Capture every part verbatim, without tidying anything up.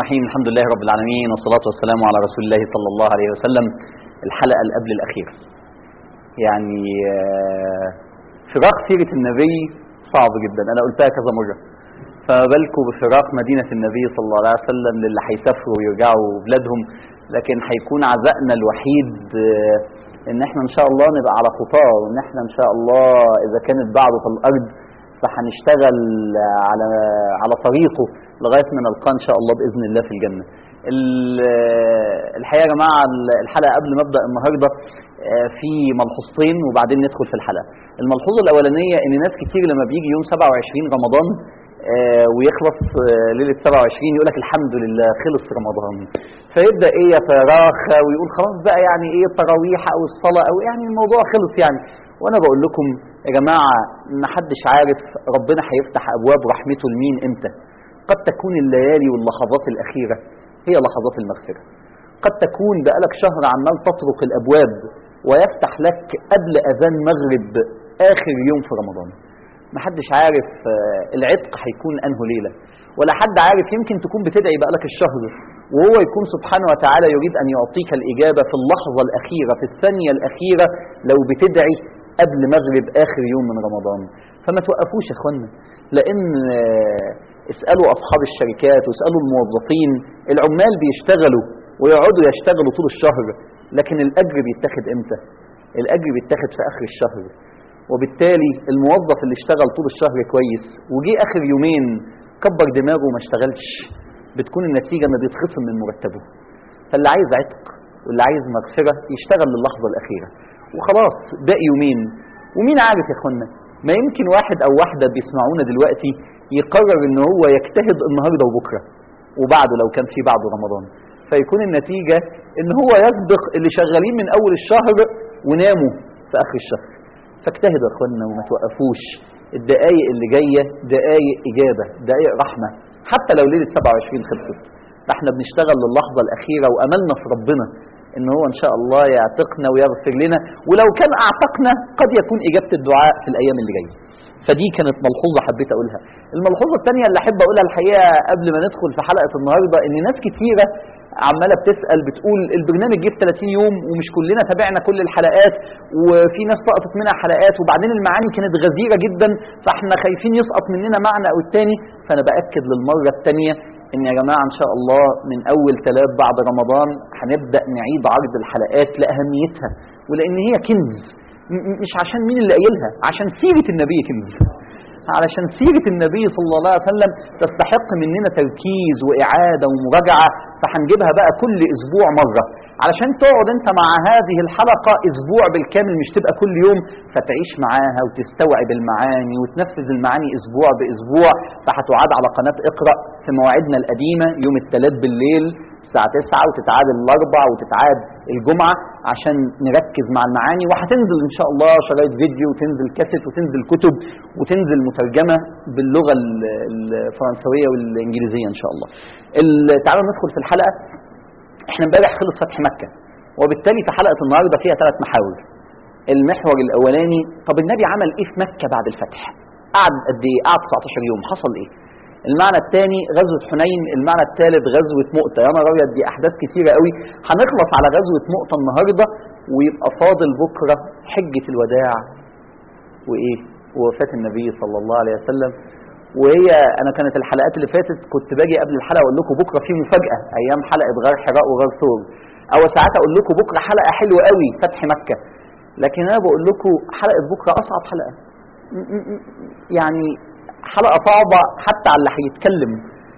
الرحيم. الحمد لله رب العالمين، والصلاة والسلام على رسول الله صلى الله عليه وسلم. الحلقة اللي قبل الأخيرة، يعني فراق سيرة النبي صعب جدا، أنا قلتها كذا مرة، فما بالكم بفراق مدينة النبي صلى الله عليه وسلم للي هيسافروا ويرجعوا بلادهم. لكن هيكون عزائنا الوحيد ان احنا ان شاء الله نبقى على خطاه، وان احنا ان شاء الله اذا كانت بعده في الارض فهنشتغل على على طريقه لغايه ما نلقاه ان شاء الله باذن الله في الجنه. الحقيقه يا جماعه الحلقه قبل ما ابدا النهارده في ملحوظتين وبعدين ندخل في الحلقه. الملحوظه الاولانيه ان ناس كتير لما بيجي يوم سبعة وعشرين رمضان ويخلص ليله سبعة وعشرين يقول لك الحمد لله خلص رمضان، فيبدا ايه يتراخى ويقول خلاص بقى يعني ايه التراويح او الصلاه او يعني الموضوع خلص يعني. وانا بقول لكم يا جماعه ما حدش عارف ربنا هيفتح ابواب رحمته لمين امتى. قد تكون الليالي واللحظات الاخيره هي لحظات المغفره، قد تكون بقالك شهر عمال تطرق الابواب ويفتح لك قبل اذان مغرب اخر يوم في رمضان. ما حدش عارف العتق هيكون انه ليله، ولا حد عارف يمكن تكون بتدعي بقالك الشهر وهو يكون سبحانه وتعالى يريد ان يعطيك الاجابه في اللحظه الاخيره في الثانيه الاخيره لو بتدعي قبل مغرب اخر يوم من رمضان. فما توقفوش يا اخوانا، لان اسالوا اصحاب الشركات واسالوا الموظفين، العمال بيشتغلوا ويقعدوا يشتغلوا طول الشهر، لكن الاجر بيتاخد امتى؟ الاجر بيتاخد في اخر الشهر. وبالتالي الموظف اللي اشتغل طول الشهر كويس وجي اخر يومين كبر دماغه وما اشتغلش، بتكون النتيجه انه بيتخصم من مرتبه. فاللي عايز عتق واللي عايز مغفره يشتغل للحظه الاخيره وخلاص، باقي يومين. ومين عارف يا اخوانا، ما يمكن واحد او واحده بيسمعونا دلوقتي يقرر ان هو يجتهد النهارده وبكره وبعده لو كان في بعده رمضان، فيكون النتيجه ان هو يسبق اللي شغالين من اول الشهر وناموا في اخر الشهر. فاجتهدوا يا اخوانا وما توقفوش، الدقايق اللي جايه دقايق اجابه، دقايق رحمه، حتى لو ليله سبعة وعشرين خلصت فاحنا بنشتغل للحظه الاخيره واملنا في ربنا ان هو ان شاء الله يعتقنا ويغفر لنا، ولو كان اعتقنا قد يكون اجابه الدعاء في الايام اللي جايه. فدي كانت ملحوظه حبيت اقولها. الملحوظه الثانيه اللي احب اقولها الحقيقه قبل ما ندخل في حلقه النهارده، ان ناس كتيره عماله بتسال بتقول البرنامج جه في ثلاثين يوم ومش كلنا تابعنا كل الحلقات، وفي ناس سقطت منها حلقات، وبعدين المعاني كانت غزيره جدا فاحنا خايفين يسقط مننا معنى او الثاني. فانا باكد للمره الثانيه ان يا جماعه ان شاء الله من اول ثلاث بعد رمضان هنبدا نعيد عرض الحلقات لاهميتها، ولان هي كنز، مش عشان مين اللي قايلها، عشان سيره النبي كنز، علشان سيرة النبي صلى الله عليه وسلم تستحق مننا تركيز وإعادة ومراجعة. فهنجيبها بقى كل أسبوع مرة علشان تقعد أنت مع هذه الحلقة أسبوع بالكامل، مش تبقى كل يوم، فتعيش معاها وتستوعب المعاني وتنفذ المعاني أسبوع بأسبوع. فهتعاد على قناة اقرأ في مواعيدنا القديمة يوم الثلاث بالليل الساعة تسعة، وتتعاد الأربع، وتتعاد الجمعة عشان نركز مع المعاني. وهتنزل إن شاء الله شرايط فيديو، وتنزل كاسيت، وتنزل كتب، وتنزل مترجمة باللغة الفرنسوية والإنجليزية إن شاء الله. تعالوا ندخل في الحلقة. إحنا امبارح خلص فتح مكة، وبالتالي في حلقة النهاردة فيها ثلاث محاور. المحور الأولاني، طب النبي عمل إيه في مكة بعد الفتح؟ قعد قد إيه؟ قعد تسعة عشر يوم، حصل إيه؟ المعنى الثاني غزوة حنين. المعنى الثالث غزوة مؤتة. يا نهار أبيض، دي أحداث كثيرة قوي. هنخلص على غزوة مؤتة النهارده، ويبقى فاضل بكرة حجة الوداع وإيه؟ ووفاة النبي صلى الله عليه وسلم. وهي أنا كانت الحلقات اللي فاتت كنت باجي قبل الحلقة أقول لكم بكرة في مفاجأة، أيام حلقة غار حراء وغار ثور، أو ساعات أقول لكم بكرة حلقة حلوة قوي فتح مكة. لكن أنا بقول لكم حلقة بكرة أصعب حلقة، يعني حلقة صعبة حتى على اللي هيتكلم،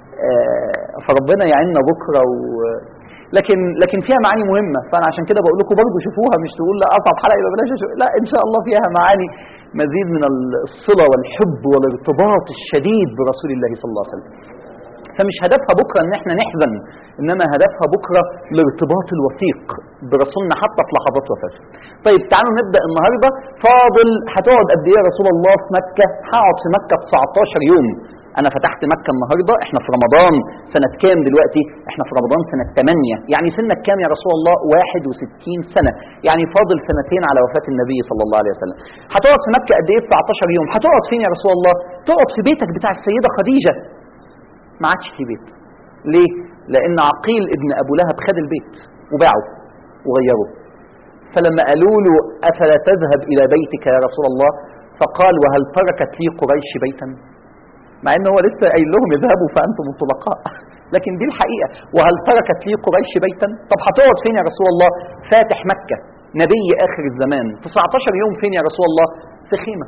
فربنا يعيننا بكرة و... لكن لكن فيها معاني مهمة. فأنا عشان كده بقول لكم برضه شوفوها، مش تقول لا أصعب حلقة يبقى بلاش أشوف. لا، إن شاء الله فيها معاني مزيد من الصلة والحب والارتباط الشديد برسول الله صلى الله عليه وسلم. فمش هدفها بكرة ان احنا نحزن، انما هدفها بكرة الارتباط الوثيق برسولنا حتى في لحظات وفاته. طيب تعالوا نبدأ النهاردة. فاضل هتقعد قد ايه يا رسول الله في مكة؟ هقعد في مكة تسعة عشر يوم. انا فتحت مكة النهاردة، احنا في رمضان سنة كام دلوقتي؟ احنا في رمضان سنة ثمانية، يعني سنة كام يا رسول الله؟ واحد وستين سنة، يعني فاضل سنتين على وفاة النبي صلى الله عليه وسلم. هتقعد في مكة قد ايه؟ تسعة عشر يوم. هتقعد فين يا رسول الله؟ تقعد في بيتك بتاع السيدة خديجة. ما عادش في بيت. ليه؟ لأن عقيل ابن أبو لهب خد البيت وباعه وغيره. فلما قالوا له أفلا تذهب إلى بيتك يا رسول الله، فقال وهل تركت لي قريش بيتا، مع أنه هو لسه قايل لهم اذهبوا فأنتم الطلقاء، لكن دي الحقيقة. وهل تركت لي قريش بيتا، طب هتقعد فين يا رسول الله؟ فاتح مكة، نبي آخر الزمان، تسعتاشر يوم فين يا رسول الله؟ في خيمة.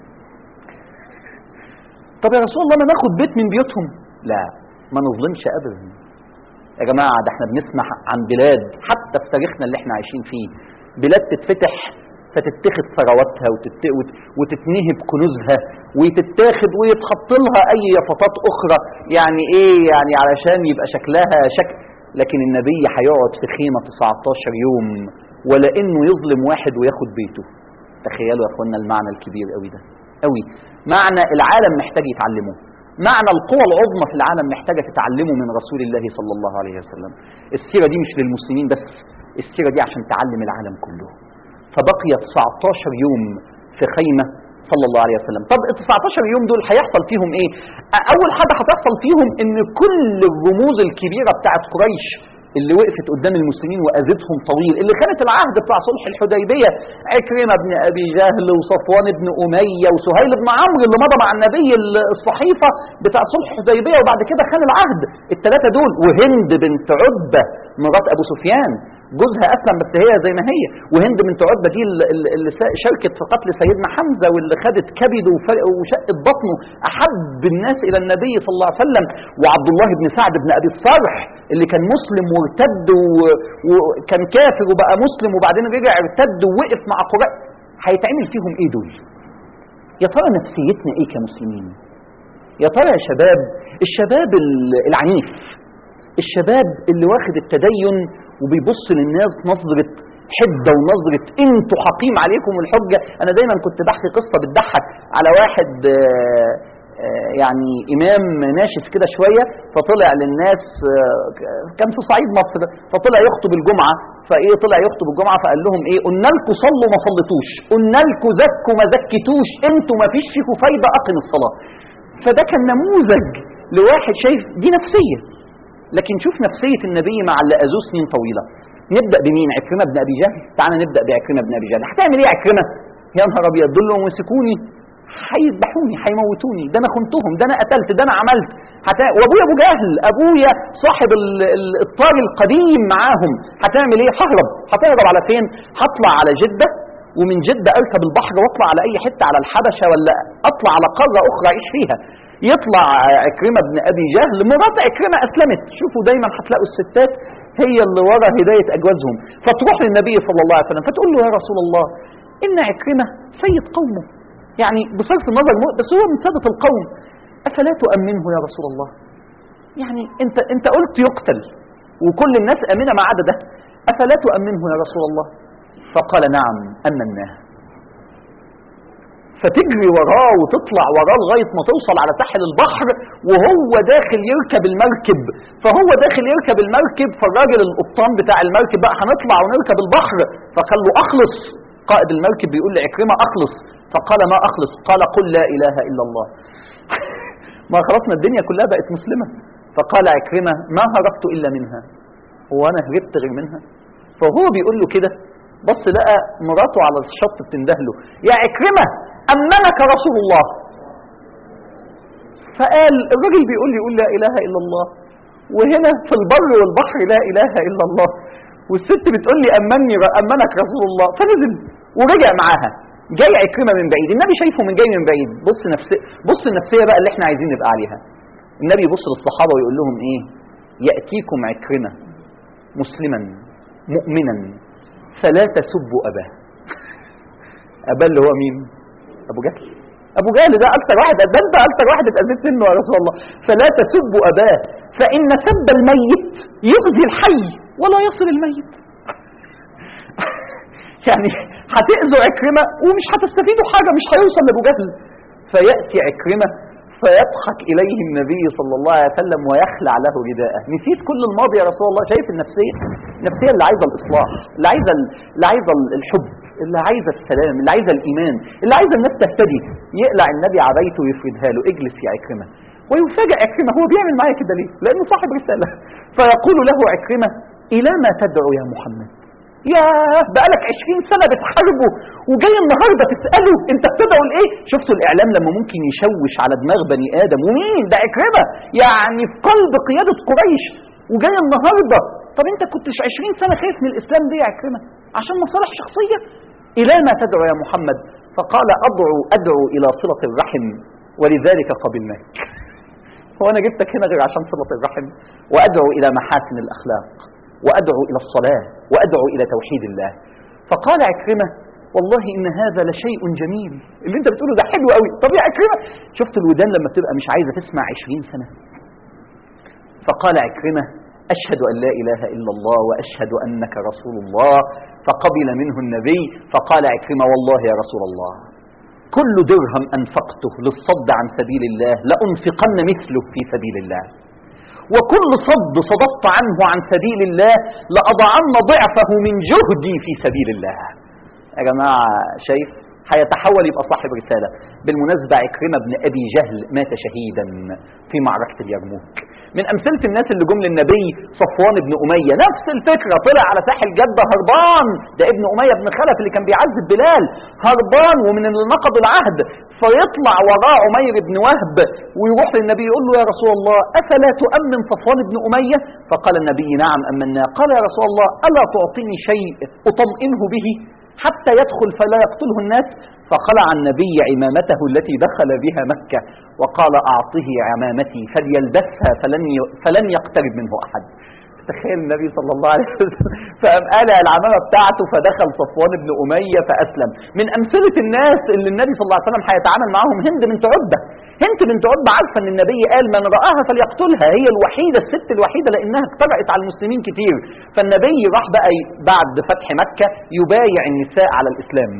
طب يا رسول الله ما ناخد بيت من بيوتهم؟ لا، ما نظلمش أبدا يا جماعة. ده احنا بنسمع عن بلاد حتى في تاريخنا اللي احنا عايشين فيه، بلاد تتفتح فتتخذ ثرواتها وتت... وتتنهب كنوزها وتتاخد ويتحط لها اي يافطات اخرى، يعني ايه؟ يعني علشان يبقى شكلها شكل. لكن النبي هيقعد في خيمة تسعتاشر يوم ولا انه يظلم واحد وياخد بيته. تخيلوا يا اخوانا المعنى الكبير قوي ده، قوي معنى العالم محتاج يتعلمه، معنى القوى العظمى في العالم محتاجة تتعلمه من رسول الله صلى الله عليه وسلم. السيرة دي مش للمسلمين بس، السيرة دي عشان تعلم العالم كله. فبقي تسعتاشر يوم في خيمة صلى الله عليه وسلم. طب ال تسعتاشر يوم دول هيحصل فيهم ايه؟ اول حاجة هتحصل فيهم ان كل الرموز الكبيرة بتاعت قريش اللي وقفت قدام المسلمين وأذتهم طويل، اللي كانت العهد بتاع صلح الحديبية، عكرمة بن أبي جهل وصفوان بن أمية وسهيل بن عمرو اللي مضى مع النبي الصحيفة بتاع صلح الحديبية وبعد كده خان العهد، الثلاثة دول، وهند بنت عتبة مرات أبو سفيان جوزها أسلم بس هي زي ما هي، وهند بنت عتبة دي اللي شاركت في قتل سيدنا حمزة واللي خدت كبده وشقت بطنه، أحب الناس إلى النبي صلى الله عليه وسلم، وعبد الله بن سعد بن أبي الصرح اللي كان مسلم وارتد وكان كافر وبقى مسلم وبعدين رجع ارتد ووقف مع قريش. هيتعمل فيهم ايه دول؟ يا ترى نفسيتنا ايه كمسلمين؟ يا ترى يا شباب، الشباب العنيف، الشباب اللي واخد التدين وبيبص للناس نظرة حدة ونظرة انتوا حقيم عليكم الحجة. انا دايما كنت بحكي قصة بتضحك على واحد يعني إمام ناشف كده شوية، فطلع للناس، كان في صعيد مصر، فطلع يخطب الجمعة، فإيه طلع يخطب الجمعة فقال لهم إيه؟ قلنا لكم صلوا ما صليتوش، قلنا لكم زكوا ما زكيتوش، انتوا ما فيش فيكم فايدة أقم الصلاة. فده كان نموذج لواحد شايف دي نفسية. لكن شوف نفسية النبي مع اللي أذوه سنين طويلة. نبدأ بمين؟ عكرمة بن أبي جهل. تعالى نبدأ بعكرمة بن أبي جهل. هتعمل إيه عكرمة؟ يا نهار أبيض، دول لو مسكوني هيذبحوني هيموتوني، ده انا خنتهم، ده انا قتلت، ده انا عملت. حتى وابويا ابو جهل، ابويا صاحب الطار القديم معاهم. هتعمل ايه؟ ههرب. هتهرب على فين؟ هطلع على جده، ومن جده اركب البحر واطلع على اي حته، على الحبشه ولا اطلع على قاره اخرى اعيش فيها. يطلع عكرمه بن ابي جهل، مرات عكرمه اسلمت. شوفوا دايما هتلاقوا الستات هي اللي ورا هدايه اجوازهم، فتروح للنبي صلى الله عليه وسلم فتقول له يا رسول الله ان عكرمه سيد قومه، يعني بصرف النظر بس هو من سادة القوم، أفلا تؤمنه يا رسول الله؟ يعني أنت أنت قلت يقتل وكل الناس آمنة ما عدا ده، أفلا تؤمنه يا رسول الله؟ فقال نعم أمناه. فتجري وراه وتطلع وراه لغاية ما توصل على ساحل البحر، وهو داخل يركب المركب. فهو داخل يركب المركب، فالراجل القبطان بتاع المركب بقى هنطلع ونركب البحر، فقال له أخلص. قائد المركب بيقول لعكرمة أخلص، فقال ما أخلص؟ قال قل لا إله إلا الله. ما خلصنا الدنيا كلها بقت مسلمة. فقال عكرمة ما هربت إلا منها، هو أنا هربت غير منها؟ فهو بيقول له كده، بص لقى مراته على الشط بتندهله يا عكرمة أمنك رسول الله. فقال الراجل بيقول لي يقول لا إله إلا الله، وهنا في البر والبحر لا إله إلا الله، والست بتقول لي أمني أمنك رسول الله. فنزل ورجع معاها. جاي عكرمة من بعيد، النبي شايفه من جاي من بعيد. بص نفسي، بص النفسية بقى اللي احنا عايزين نبقى عليها. النبي يبص للصحابة ويقول لهم ايه؟ يأتيكم عكرمة مسلما مؤمنا فلا تسبوا أباه. أباه اللي هو مين؟ أبو جهل. أبو جهل ده أكثر واحد، ده أنت أكثر واحد اتأذيت منه يا رسول الله. فلا تسبوا أباه فإن سب الميت يؤذي الحي ولا يصل الميت. يعني هتأذوا عكرمة ومش هتستفيدوا حاجة، مش هيوصل لأبو جهل. فيأتي عكرمة فيضحك إليه النبي صلى الله عليه وسلم ويخلع له رداءه. نسيت كل الماضي يا رسول الله. شايف النفسية؟ النفسية اللي عايزة الإصلاح، اللي عايزة اللي عايزة الحب، اللي عايزة السلام، اللي عايزة الإيمان، اللي عايزة الناس تهتدي. يقلع النبي عبايته ويفردها له، اجلس يا عكرمة. ويفاجأ عكرمة هو بيعمل معايا كده ليه؟ لأنه صاحب رسالة. فيقول له عكرمة إلى ما تدعو يا محمد؟ يا بقالك عشرين سنة بتحاربه وجاي النهاردة تسأله انت بتدعو لإيه؟ شفتوا الإعلام لما ممكن يشوش على دماغ بني آدم؟ ومين ده؟ عكرمة يعني في قلب قيادة قريش وجاي النهاردة. طب انت كنتش عشرين سنة خايف من الإسلام دي يا عكرمة عشان مصالح شخصية؟ إلى ما تدعو يا محمد؟ فقال أدعو أدعو إلى صلة الرحم ولذلك قبلناك. هو أنا جبتك هنا غير عشان صلة الرحم؟ وأدعو إلى محاسن الأخلاق، وأدعو إلى الصلاة، وأدعو إلى توحيد الله. فقال عكرمة والله إن هذا لشيء جميل، اللي أنت بتقوله ده حلو قوي. طب يا عكرمة، شفت الودان لما تبقى مش عايزة تسمع عشرين سنة؟ فقال عكرمة أشهد أن لا إله إلا الله وأشهد أنك رسول الله. فقبل منه النبي. فقال عكرمة والله يا رسول الله كل درهم أنفقته للصد عن سبيل الله لأنفقن مثله في سبيل الله، وكل صد صددت عنه عن سبيل الله لأضعن ضعفه من جهدي في سبيل الله. يا جماعة شايف؟ هيتحول يبقى صاحب رسالة. بالمناسبة عكرمة بن أبي جهل مات شهيدا في معركة اليرموك. من أمثلة الناس اللي جم للنبي صفوان بن أمية، نفس الفكرة، طلع على ساحل جدة هربان، ده ابن أمية بن خلف اللي كان بيعذب بلال، هربان ومن اللي نقضوا العهد. فيطلع وراه عمير بن وهب ويروح للنبي يقول له يا رسول الله أفلا تؤمن صفوان بن أمية؟ فقال النبي نعم أمنا. قال يا رسول الله ألا تعطيني شيء أطمئنه به حتى يدخل فلا يقتله الناس؟ فخلع النبي عمامته التي دخل بها مكة وقال أعطه عمامتي فليلبسها فلن فلن يقترب منه أحد. تخيل النبي صلى الله عليه وسلم فقام قلع العمامة بتاعته فدخل صفوان بن أمية فأسلم. من أمثلة الناس اللي النبي صلى الله عليه وسلم هيتعامل معهم هند بنت عتبة. هند بنت عتبة عارفة ان النبي قال من رآها فليقتلها، هي الوحيدة الست الوحيدة لأنها اقترأت على المسلمين كتير. فالنبي راح بقى بعد فتح مكة يبايع النساء على الإسلام،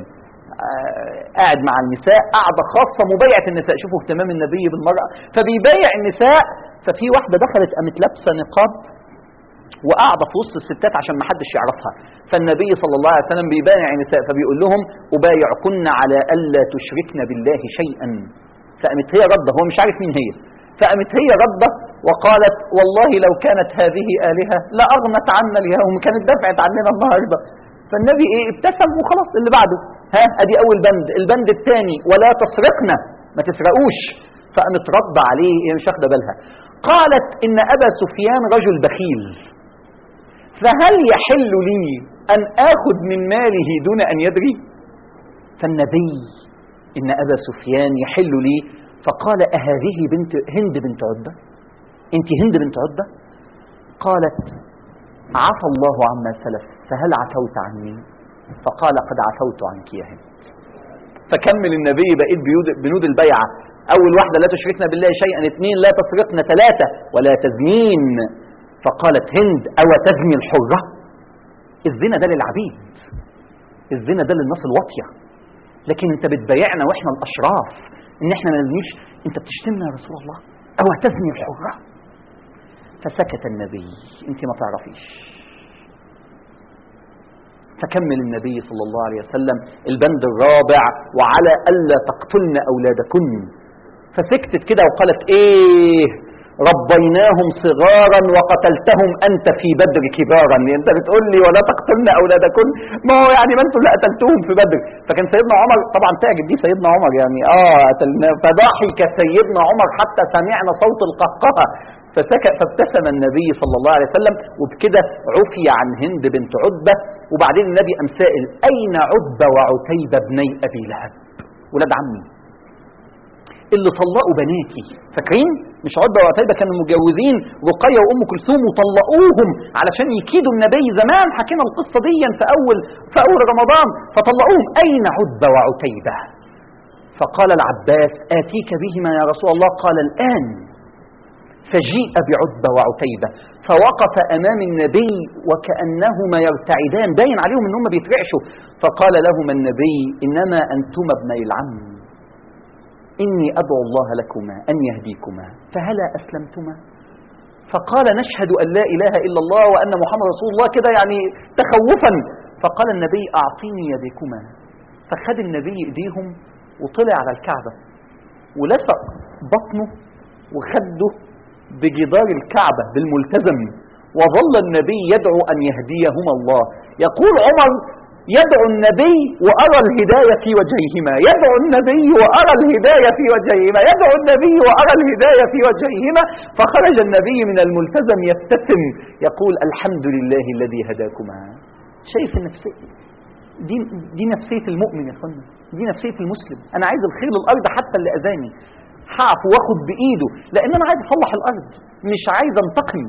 قاعد مع النساء قاعدة خاصة مبايعة النساء. شوفوا اهتمام النبي بالمرأة، فبيبايع النساء. ففي واحدة دخلت قامت لابسة نقاب وقاعدة في وسط الستات عشان ما حدش يعرفها. فالنبي صلى الله عليه وسلم بيبايع النساء فبيقول لهم أبايعكن على ألا تشركن بالله شيئا. فقامت هي ردة، هو مش عارف مين هي، فقامت هي ردة وقالت والله لو كانت هذه آلهة لأغنت عنا اليوم، كانت دفعت عننا النهاردة. فالنبي ايه ابتسم وخلاص. اللي بعده ها ادي اول بند. البند الثاني ولا تسرقنا، ما تسرقوش. فقامت رد عليه ايه مش واخده بالها، قالت ان ابا سفيان رجل بخيل فهل يحل لي ان اخذ من ماله دون ان يدري؟ فالنبي ان ابا سفيان يحل لي. فقال اهذه بنت هند بنت عتبة؟ انت هند بنت عتبة؟ قالت عفى الله عما سلف فهل عفوت عني؟ فقال قد عفوت عنك يا هند. فكمل النبي بقيت بنود البيعة. أول واحدة لا تشركنا بالله شيئا، اثنين لا تسرقنا، ثلاثة ولا تزنين. فقالت هند أو تزني الحرة؟ الزنا ده للعبيد، الزنا ده للناس الواطية، لكن انت بتبايعنا واحنا الأشراف ان احنا ما نزنيش، انت بتشتمنا يا رسول الله؟ أو تزني الحرة؟ فسكت النبي. انت ما تعرفيش. فكمل النبي صلى الله عليه وسلم البند الرابع وعلى ألا تقتلن أولادكن. فسكتت كده وقالت ايه ربيناهم صغارا وقتلتهم أنت في بدر كبارا. انت بتقول لي ولا تقتلن أولادكن؟ ما هو يعني ما انتم اللي قتلتوهم في بدر. فكان سيدنا عمر طبعا تعجب دي سيدنا عمر يعني اه قتلنا. فضحك سيدنا عمر حتى سمعنا صوت القهقهة. فسكت فابتسم النبي صلى الله عليه وسلم وبكده عفي عن هند بنت عتبة. وبعدين النبي قام سائل أين عتبة وعتيبة بني أبي لهب؟ ولاد عمي اللي طلقوا بناتي، فاكرين؟ مش عتبة وعتيبة كانوا متجوزين رقية وأم كلثوم وطلقوهم علشان يكيدوا النبي. زمان حكينا القصة دي في أول في أول رمضان. فطلقوهم. أين عتبة وعتيبة؟ فقال العباس آتيك بهما يا رسول الله. قال الآن. فجيء بعتبة وعتيبة فوقف أمام النبي وكأنهما يرتعدان، باين عليهم أنهم بيترعشوا. فقال لهما النبي إنما أنتما ابني العم، إني أدعو الله لكما أن يهديكما فهلا أسلمتما؟ فقال نشهد أن لا إله إلا الله وأن محمد رسول الله كده يعني تخوفا. فقال النبي أعطيني يديكما. فخد النبي إيديهم وطلع على الكعبة ولسق بطنه وخده بجدار الكعبة بالملتزم، وظل النبي يدعو أن يهديهما الله. يقول عمر: يدعو النبي وأرى الهداية في وجههما، يدعو النبي وأرى الهداية في وجههما، يدعو النبي وأرى الهداية في وجههما. فخرج النبي من الملتزم يبتسم يقول: الحمد لله الذي هداكما. شايف النفسية دي؟ دي نفسية المؤمن يا اخوانا، دي نفسية المسلم. أنا عايز الخير للأرض حتى اللي أذاني، هعفو واخد بإيده لأن أنا عايز أصلح الأرض، مش عايز أنتقم.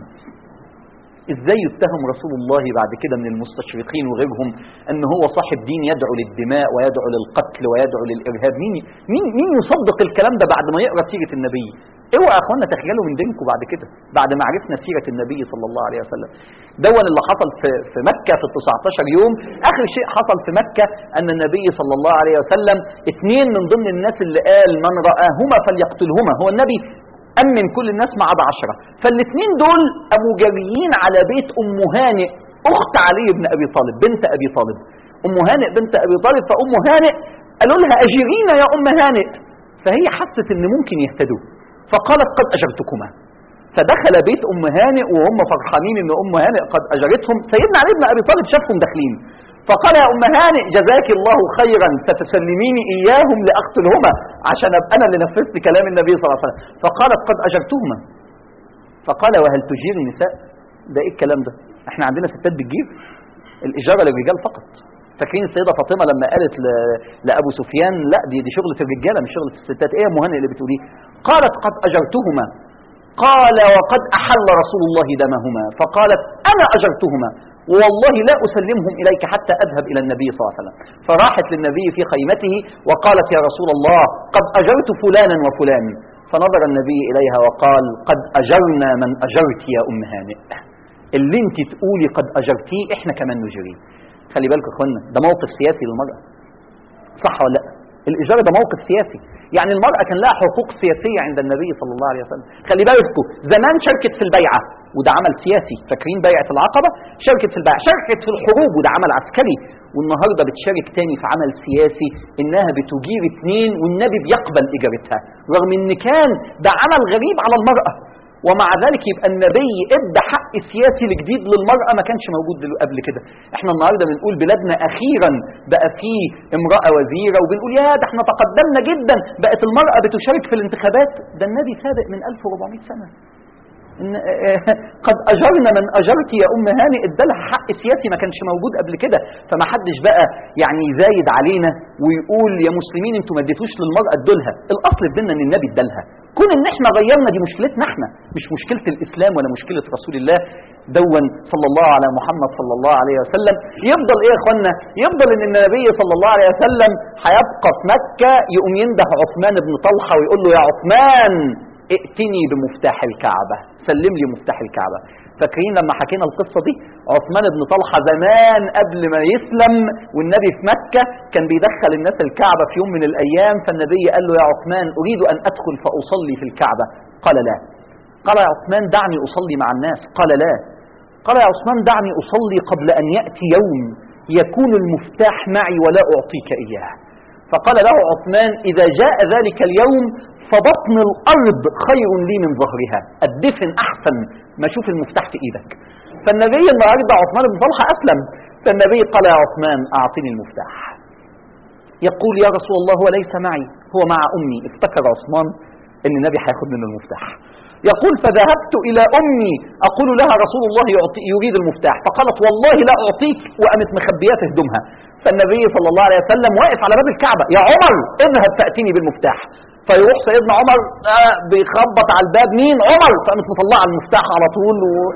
ازاي يتهم رسول الله بعد كده من المستشرقين وغيرهم ان هو صاحب دين يدعو للدماء ويدعو للقتل ويدعو للارهاب؟ مين مين مين يصدق الكلام ده بعد ما يقرا سيره النبي؟ اوعى يا اخوانا تخجلوا من دينكم بعد كده، بعد ما عرفنا سيره النبي صلى الله عليه وسلم. دون اللي حصل في في مكه في التسعتاشر يوم. اخر شيء حصل في مكه ان النبي صلى الله عليه وسلم اثنين من ضمن الناس اللي قال من راهما فليقتلهما، هو النبي أمن كل الناس ما عدا عشرة، فالاثنين دول أبو جريين على بيت أم هانئ أخت علي بن أبي طالب بنت أبي طالب. أم هانئ بنت أبي طالب، فأم هانئ قالوا لها: أجرينا يا أم هانئ. فهي حست إن ممكن يهتدوا، فقالت: قد أجرتكما. فدخل بيت أم هانئ وهم فرحانين إن أم هانئ قد أجرتهم. سيدنا علي بن أبي طالب شافهم داخلين فقال: يا أم هانئ جزاك الله خيرا، ستسلميني إياهم لأقتلهما عشان أبقى أنا اللي نفذت كلام النبي صلى الله عليه وسلم. فقالت: قد أجرتهما. فقال: وهل تجير النساء؟ ده إيه الكلام ده؟ إحنا عندنا ستات بتجير؟ الإجارة للرجال فقط. فاكرين السيدة فاطمة لما قالت لأبو سفيان: لا دي دي شغلة الرجالة مش شغلة الستات. إيه يا أم هانئ اللي بتقوليه؟ قالت: قد أجرتهما. قال: وقد أحل رسول الله دمهما. فقالت: أنا أجرتهما والله لا أسلمهم إليك حتى أذهب إلى النبي صلى الله عليه وسلم. فراحت للنبي في خيمته وقالت: يا رسول الله قد أجرت فلانا وفلان. فنظر النبي إليها وقال: قد أجرنا من أجرت يا أم هانئ، اللي انت تقولي قد أجرتيه احنا كمان نجريه. خلي بالك يا اخوانا، ده موقف سياسي للمرأة، صح ولا لا؟ الإجارة ده موقف سياسي، يعني المرأة كان لها حقوق سياسية عند النبي صلى الله عليه وسلم. خلي بالكم زمان شاركت في البيعة وده عمل سياسي، فاكرين بيعة العقبة؟ شاركت في البيعة، شاركت في الحروب وده عمل عسكري، والنهاردة بتشارك تاني في عمل سياسي إنها بتجير اثنين والنبي بيقبل إجارتها، رغم إن كان ده عمل غريب على المرأة، ومع ذلك يبقى النبي ادى حق سياسي جديد للمرأة ما كانش موجود قبل كده. احنا النهارده بنقول بلادنا اخيرا بقى فيه امرأة وزيرة، وبنقول يا ده احنا تقدمنا جدا بقت المرأة بتشارك في الانتخابات. ده النبي سابق من ألف وأربعمائة سنة. إن قد أجرنا من أجرت يا أم هانئ، ادالها حق سياسي ما كانش موجود قبل كده. فما حدش بقى يعني يزايد علينا ويقول يا مسلمين انتوا ما اديتوش للمرأة ادولها. الأصل في ديننا إن النبي ادالها، كون إن احنا غيرنا دي مشكلتنا احنا، مش مشكلة الإسلام ولا مشكلة رسول الله دون صلى الله على محمد صلى الله عليه وسلم. يفضل إيه يا إخوانا؟ يفضل إن النبي صلى الله عليه وسلم هيبقى في مكة، يقوم ينده عثمان بن طلحة ويقول له: يا عثمان ائتني بمفتاح الكعبة، سلم لي مفتاح الكعبة. فاكرين لما حكينا القصة دي؟ عثمان بن طلحة زمان قبل ما يسلم والنبي في مكة كان بيدخل الناس الكعبة في يوم من الأيام، فالنبي قال له: يا عثمان أريد أن أدخل فأصلي في الكعبة. قال: لا. قال: يا عثمان دعني أصلي مع الناس. قال: لا. قال: يا عثمان دعني أصلي قبل أن يأتي يوم يكون المفتاح معي ولا أعطيك إياه. فقال له عثمان: إذا جاء ذلك اليوم فبطن الأرض خير لي من ظهرها، الدفن أحسن ما أشوف المفتاح في إيدك. فالنبي النهارده عثمان بن طلحة أسلم، فالنبي قال: يا عثمان أعطني المفتاح. يقول: يا رسول الله هو ليس معي، هو مع أمي. افتكر عثمان أن النبي هياخد منه المفتاح. يقول: فذهبت إلى أمي أقول لها: رسول الله يعطي يريد المفتاح. فقالت: والله لا أعطيك، وقامت مخبيات هدومها. فالنبي صلى الله عليه وسلم واقف على باب الكعبة: يا عمر اذهب فأتيني بالمفتاح. فيروح سيدنا عمر آه بيخبط على الباب: مين؟ عمر. فقامت مطلعه المفتاح على طول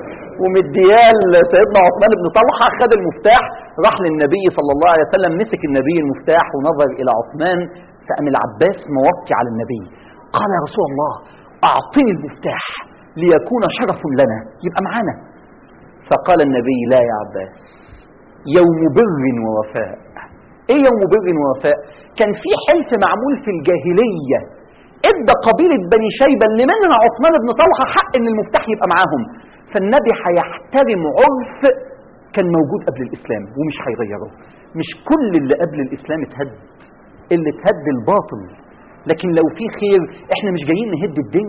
ومديال سيدنا عثمان بن طلحة. خد المفتاح راح للنبي صلى الله عليه وسلم، مسك النبي المفتاح ونظر إلى عثمان، فقام العباس موطي على النبي قال: يا رسول الله أعطني المفتاح ليكون شرف لنا، يبقى معانا. فقال النبي: لا يا عباس، يوم بر ووفاء. ايه يوم بر ووفاء؟ كان في حلف معمول في الجاهلية، ادى قبيلة بني شيبة اللي منها عثمان بن طلحة حق ان المفتاح يبقى معاهم، فالنبي هيحترم عرف كان موجود قبل الاسلام ومش هيغيره. مش كل اللي قبل الاسلام اتهد، اللي اتهد الباطل، لكن لو في خير احنا مش جايين نهد الدنيا،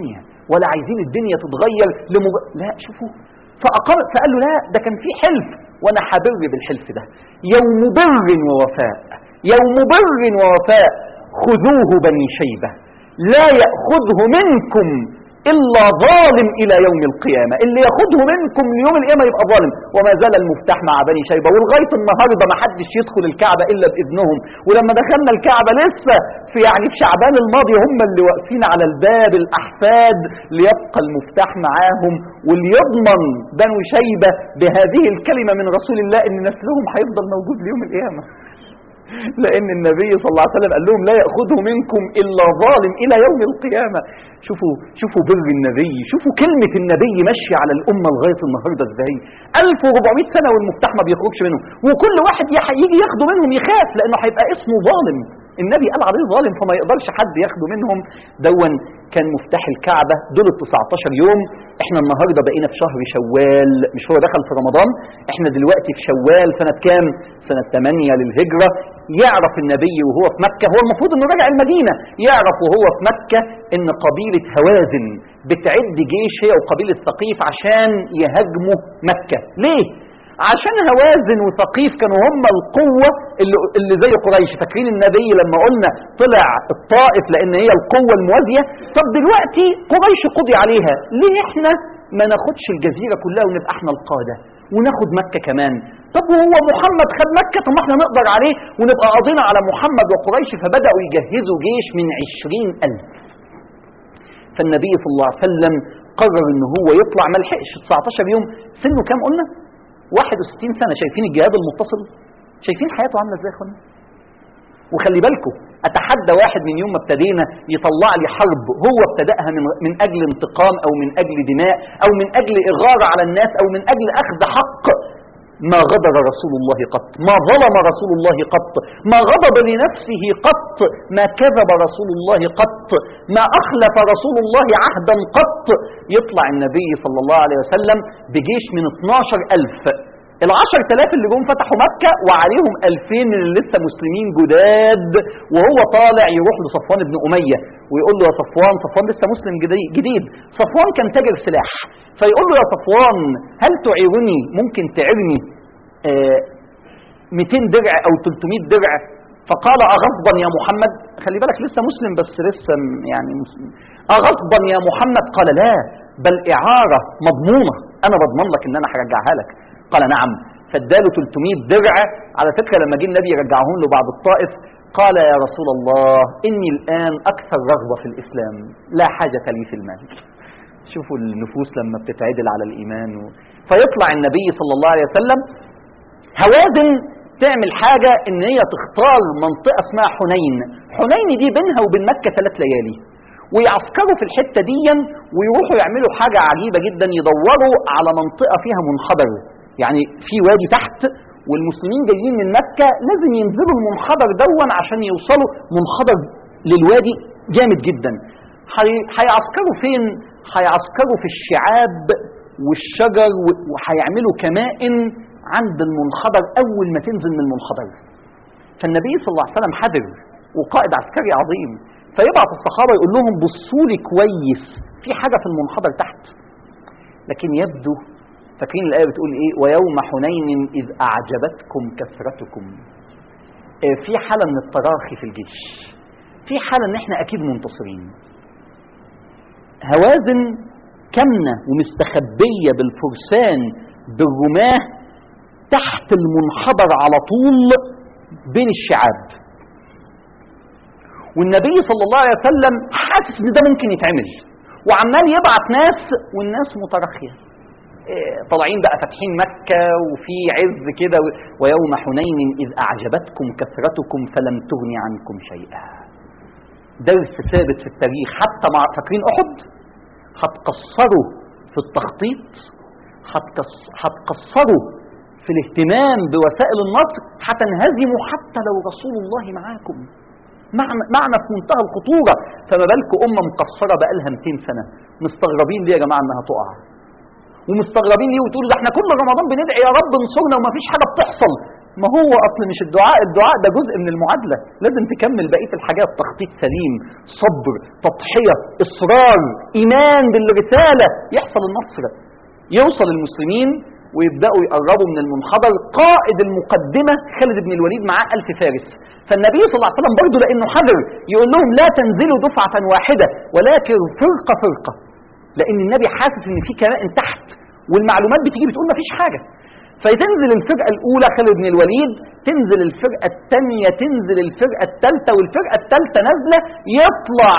ولا عايزين الدنيا تتغير لمج... لا شوفوا، فأقر فقال له لا ده كان في حلف وانا حبر بالحلف ده، يوم بر ووفاء، يوم بر ووفاء، خذوه بني شيبة لا يأخذه منكم إلا ظالم إلى يوم القيامة، اللي يأخذه منكم ليوم القيامة يبقى ظالم. وما زال المفتاح مع بني شيبة، ولغاية النهاردة ما حدش يدخل الكعبة إلا بإذنهم. ولما دخلنا الكعبة لسه في يعني في شعبان الماضي هم اللي واقفين على الباب الأحفاد ليبقى المفتاح معاهم، واللي يضمن بنو شيبة بهذه الكلمة من رسول الله إن نسلهم هيفضل موجود ليوم القيامة، لأن النبي صلى الله عليه وسلم قال لهم لا يأخذه منكم إلا ظالم إلى يوم القيامة. شوفوا شوفوا بر النبي، شوفوا كلمة النبي ماشية على الأمة لغاية النهاردة ازاي. ألف وأربعمائة سنة والمفتاح ما بيخرجش منهم، وكل واحد يجي ياخده منهم يخاف لأنه هيبقى اسمه ظالم. النبي قال عليه ظالم فما يقدرش حد ياخده منهم. دون كان مفتاح الكعبة دول التسعتاشر يوم. احنا النهاردة بقينا في شهر شوال، مش هو دخل في رمضان، احنا دلوقتي في شوال سنة كام؟ سنة ثمانية للهجرة. يعرف النبي وهو في مكة، هو المفروض انه راجع المدينة، يعرف وهو في مكة ان قبيلة هوازن بتعد جيش هي وقبيلة ثقيف عشان يهاجموا مكة. ليه؟ عشان هوازن وثقيف كانوا هم القوة اللي, اللي زي قريش. فاكرين النبي لما قلنا طلع الطائف لان هي القوة الموازية؟ طب دلوقتي قريش قضي عليها، ليه احنا ما ناخدش الجزيرة كلها ونبقى احنا القادة وناخد مكة كمان؟ طب هو محمد خد مكة، طب ما احنا نقدر عليه ونبقى قاضينا على محمد وقريش. فبدأوا يجهزوا جيش من عشرين ألف. فالنبي صلى الله عليه وسلم قرر ان هو يطلع، ما لحقش تسعتاشر يوم. سنه كام قلنا؟ واحد وستين سنة. شايفين الجهاد المتصل؟ شايفين حياته عاملة ازاي يا اخوانا؟ وخلي بالكم، اتحدى واحد من يوم ما ابتدينا يطلع لي حرب هو ابتدأها من من اجل انتقام او من اجل دماء او من اجل اغارة على الناس او من اجل اخذ حق. ما غدر رسول الله قط، ما ظلم رسول الله قط، ما غضب لنفسه قط، ما كذب رسول الله قط، ما أخلف رسول الله عهدا قط. يطلع النبي صلى الله عليه وسلم بجيش من اثناشر ألف، العشر تلاف اللي جم فتحوا مكة وعليهم ألفين اللي لسه مسلمين جداد، وهو طالع يروح لصفوان بن أمية ويقول له يا صفوان، صفوان لسه مسلم جديد، صفوان كان تاجر سلاح، فيقول له يا صفوان هل تعيرني، ممكن تعيرني آه مئتين درع أو ثلاثمائة درع؟ فقال أغصبا يا محمد، خلي بالك لسه مسلم بس لسه يعني مسلم، أغصبا يا محمد؟ قال لا، بل إعارة مضمونة، أنا بضمن لك إن أنا هرجعها لك. قال نعم. فاداله ثلاثمائة درع. على فكرة لما جه النبي يرجعهم له بعد الطائف قال يا رسول الله إني الآن أكثر رغبة في الإسلام، لا حاجة لي في المال. شوفوا النفوس لما بتتعدل على الإيمان و... فيطلع النبي صلى الله عليه وسلم. هوازن تعمل حاجة إن هي تختار منطقة اسمها حنين. حنين دي بينها وبين مكة ثلاث ليالي، ويعسكروا في الحتة دي ويروحوا يعملوا حاجة عجيبة جدا، يدوروا على منطقة فيها منحدر، يعني في وادي تحت والمسلمين جايين من مكة لازم ينزلوا المنحدر دون عشان يوصلوا منحدر للوادي جامد جدا. هيعسكروا فين؟ هيعسكروا في الشعاب والشجر، وهيعملوا كمائن عند المنحدر أول ما تنزل من المنحدر. فالنبي صلى الله عليه وسلم حذر وقائد عسكري عظيم، فيبعث الصحابة يقول لهم بصوا لي كويس في حاجة في المنحدر تحت. لكن يبدو، فاكرين الآية بتقول إيه؟ ويوم حنين إذ أعجبتكم كثرتكم. في حالة من التراخي في الجيش، في حالة إن إحنا أكيد منتصرين. هوازن كمنة ومستخبية بالفرسان بالرماه تحت المنحدر على طول بين الشعاب، والنبي صلى الله عليه وسلم حاسس ان ده ممكن يتعمل وعمال يبعت ناس والناس مترخيه، طالعين بقى فاتحين مكة وفي عز كده. ويوم حنين إذ أعجبتكم كثرتكم فلم تغن عنكم شيئا. درس ثابت في التاريخ، حتى مع فاكرين أحد هتقصروا في التخطيط، هتقصروا في الاهتمام بوسائل النصر، هتنهزموا حتى لو رسول الله معاكم. معنى, معنى في منتهى الخطورة. فما بالكم أمة مقصرة بقالها مئتين سنة، مستغربين ليه يا جماعة أنها تقع؟ ومستغربين ليه وتقول ده احنا كل رمضان بندعي يا رب انصرنا وما فيش حاجة بتحصل؟ ما هو اصل مش الدعاء، الدعاء ده جزء من المعادله، لازم تكمل بقيه الحاجات، تخطيط سليم، صبر، تضحيه، اصرار، ايمان بالرساله، يحصل النصر. يوصل المسلمين ويبداوا يقربوا من المنحدر. قائد المقدمه خالد بن الوليد معاه ألف فارس، فالنبي صلى الله عليه وسلم برضه لانه حذر يقول لهم لا تنزلوا دفعه واحده ولكن فرقه فرقه، لان النبي حاسس ان في كائن تحت والمعلومات بتيجي بتقول ما فيش حاجه. فتنزل الفرقه الاولى خالد بن الوليد، تنزل الفرقه الثانيه، تنزل الفرقه الثالثه، والفرقه الثالثه نازله يطلع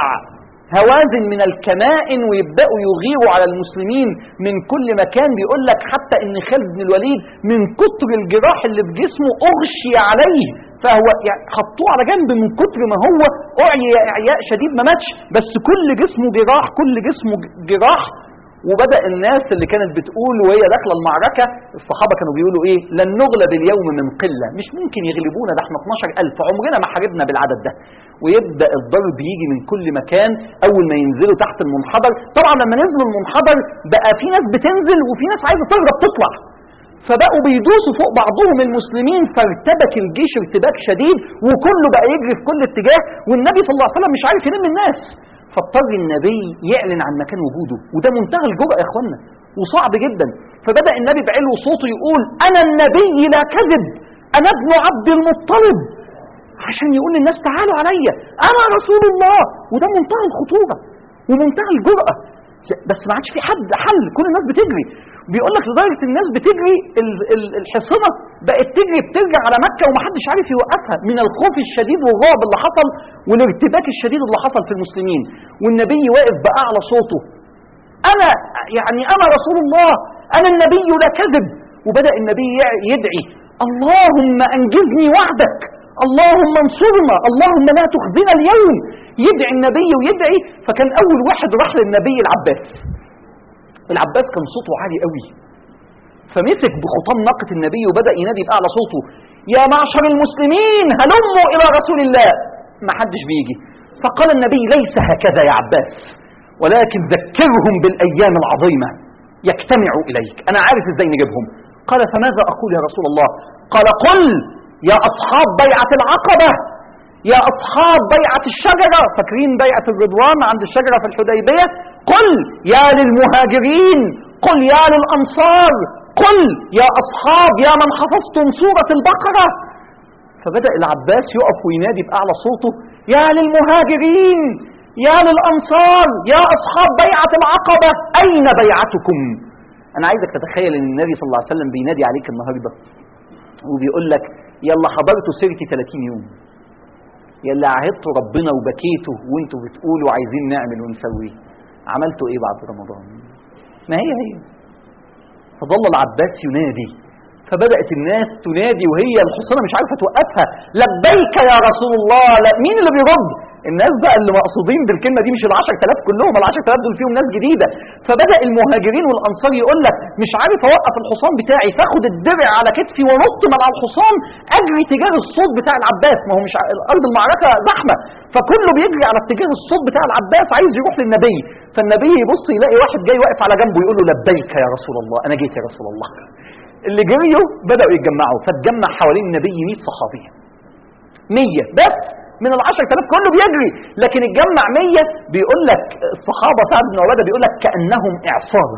هوازن من الكمائن ويبداوا يغيروا على المسلمين من كل مكان. بيقول لك حتى ان خالد بن الوليد من كتر الجراح اللي في جسمه اغشي عليه، فهو يعني حطوه على جنب من كتر ما هو اعيا اعياء شديد، ما ماتش بس كل جسمه جراح، كل جسمه جراح. وبدأ الناس اللي كانت بتقول وهي داخله المعركة، الصحابة كانوا بيقولوا ايه؟ لن نغلب اليوم من قلة، مش ممكن يغلبونا، ده احنا اتناشر ألف عمرنا ما حاربنا بالعدد ده. ويبدأ الضرب يجي من كل مكان. أول ما ينزلوا تحت المنحدر، طبعا لما نزلوا المنحدر بقى في ناس بتنزل وفي ناس عايزة تهرب تطلع، فبقوا بيدوسوا فوق بعضهم المسلمين، فارتبك الجيش ارتباك شديد وكله بقى يجري في كل اتجاه، والنبي صلى الله عليه وسلم مش عارف يلم الناس. فاضطر النبي يعلن عن مكان وجوده، وده منتهى الجرأة يا اخوانا وصعب جدا. فبدأ النبي بعلو صوته يقول انا النبي لا كذب، انا ابن عبد المطلب، عشان يقول للناس تعالوا عليا انا رسول الله. وده منتهى الخطورة ومنتهى الجرأة، بس ما عادش في حد حل، كل الناس بتجري. بيقول لك لدرجة الناس بتجري الحصنة بقت تجري بترجع على مكة ومحدش عارف يوقفها من الخوف الشديد والرعب اللي حصل والارتباك الشديد اللي حصل في المسلمين. والنبي واقف بأعلى صوته أنا يعني أنا رسول الله، أنا النبي لا كذب. وبدأ النبي يدعي اللهم أنجزني وعدك، اللهم انصرنا، اللهم لا تخزنا اليوم. يدعي النبي ويدعي. فكان أول واحد راح للنبي العباس. العباس كان صوته عالي قوي، فمسك بخطام ناقة النبي وبدأ ينادي بأعلى صوته يا معشر المسلمين هلموا إلى رسول الله. ما حدش بيجي. فقال النبي ليس هكذا يا عباس، ولكن ذكرهم بالأيام العظيمة يجتمعوا إليك، أنا عارف إزاي نجيبهم. قال فماذا أقول يا رسول الله؟ قال قل يا أصحاب بيعة العقبة، يا أصحاب بيعة الشجرة، فاكرين بيعة الرضوان عند الشجرة في الحديبية؟ قل يا للمهاجرين، قل يا للأنصار، قل يا أصحاب يا من حفظتم سورة البقرة. فبدأ العباس يقف وينادي بأعلى صوته يا للمهاجرين، يا للأنصار، يا أصحاب بيعة العقبة، أين بيعتكم؟ أنا عايزك تتخيل أن النبي صلى الله عليه وسلم بينادي عليك النهاردة وبيقول لك يلا حضرتوا سيرتي ثلاثين يوم، يلا عهدتوا ربنا وبكيتوا وانتوا بتقولوا عايزين نعمل ونسوي، عملتوا ايه بعد رمضان؟ ما هي هي. فظل العباس ينادي، فبدأت الناس تنادي وهي الحصانة مش عارفة توقفها لبيك يا رسول الله. لا مين اللي بيرد؟ الناس بقى اللي مقصودين بالكلمة دي مش العشر تلاف كلهم، العشر تلاف دول فيهم ناس جديدة. فبدأ المهاجرين والأنصار يقول لك مش عارف أوقف الحصان بتاعي، فاخد الدرع على كتفي ونط من على الحصان أجري تجاه الصوت بتاع العباس، ما هو مش أرض المعركة زحمة، فكله بيجري على اتجاه الصوت بتاع العباس عايز يروح للنبي. فالنبي يبص يلاقي واحد جاي واقف على جنبه يقول له لبيك يا رسول الله، أنا جيت يا رسول الله. اللي جريوا بدأوا يتجمعوا، فتجمع حوالين النبي مئة صحابي، مية بس من العشر تلاف كله بيجري، لكن اتجمع مية. بيقول لك الصحابة سعد بن عبادة بيقول لك كأنهم إعصار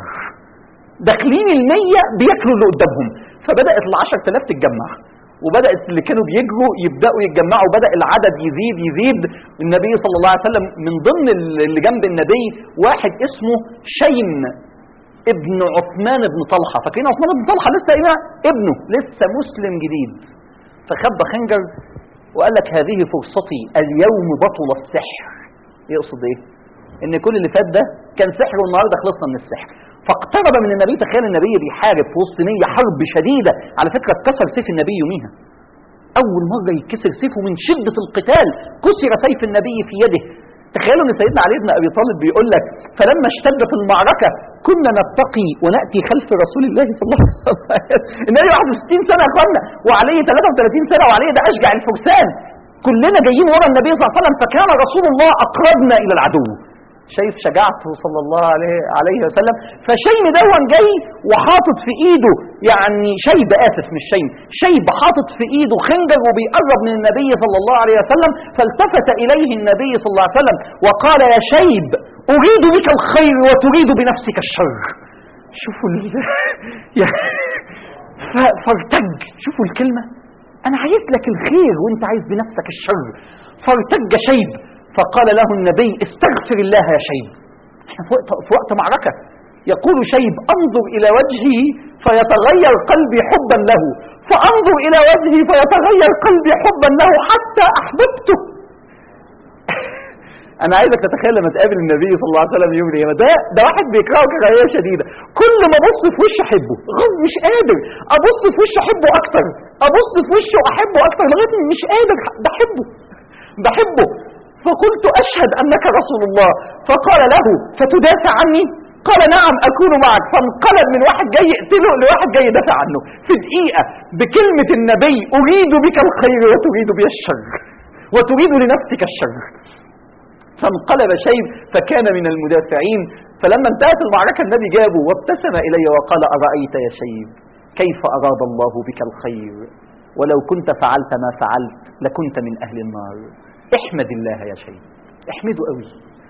داخلين المية بياكلوا اللي قدامهم. فبدأت العشر تلاف تتجمع، وبدأت اللي كانوا بيجروا يبدأوا يتجمعوا، بدأ العدد يزيد يزيد. النبي صلى الله عليه وسلم من ضمن اللي جنب النبي واحد اسمه شيم ابن عثمان بن طلحة. فاكرين عثمان بن طلحة لسه ايه ابنه لسه مسلم جديد، فخبى خنجر وقال لك هذه فرصتي اليوم بطل السحر. يقصد ايه؟ ان كل اللي فات ده كان سحر والنهارده خلصنا من السحر. فاقترب من النبي، تخيل النبي بيحارب في وسط مية، حرب شديدة. على فكرة اتكسر سيف النبي يوميها، اول مرة يتكسر سيفه من شدة القتال، كسر سيف النبي في يده. تخيلوا ان سيدنا علي بن ابي طالب بيقول لك فلما اشتدت المعركة كنا نتقي ونأتي خلف رسول الله صلى الله عليه وسلم. النبي واحد وستين سنة يا اخوانا وعليه ثلاثة وثلاثين سنة وعليه ده اشجع الفرسان، كلنا جايين ورا النبي صلى الله عليه وسلم. فكان رسول الله اقربنا الى العدو، شايف شجاعته صلى الله عليه عليه وسلم. فشيم دون جاي وحاطط في ايده، يعني شيب اسف مش شيم، شيب حاطط في ايده خنجر وبيقرب من النبي صلى الله عليه وسلم. فالتفت اليه النبي صلى الله عليه وسلم وقال: يا شيب اريد بك الخير وتريد بنفسك الشر. شوفوا ال... فارتج، شوفوا الكلمة، انا عايز لك الخير وانت عايز بنفسك الشر. فارتج شيب فقال له النبي: استغفر الله يا شيب. احنا في وقت, في وقت معركة. يقول شيب: انظر الى وجهه فيتغير قلبي حبا له، فانظر الى وجهه فيتغير قلبي حبا له حتى احببته. انا عايزك تتخيل لما تقابل النبي صلى الله عليه وسلم يوم القيامه، ده ده واحد بيكرهه كراهيه شديده، كل ما ابص في وشه احبه، غصب مش قادر ابص في وشه احبه اكتر، ابص في وشه احبه اكتر لغايه مش قادر بحبه بحبه. فقلت: اشهد انك رسول الله. فقال له: فتدافع عني؟ قال: نعم اكون معك. فانقلب من واحد جاي يقتله لواحد جاي يدافع عنه في دقيقه بكلمه النبي: اريد بك الخير وتريد بي الشر وتريد لنفسك الشر. فانقلب شيب فكان من المدافعين. فلما انتهت المعركة النبي جابه وابتسم إلي وقال: أرأيت يا شيب كيف أراد الله بك الخير، ولو كنت فعلت ما فعلت لكنت من أهل النار. احمد الله يا شيب، احمده قوي.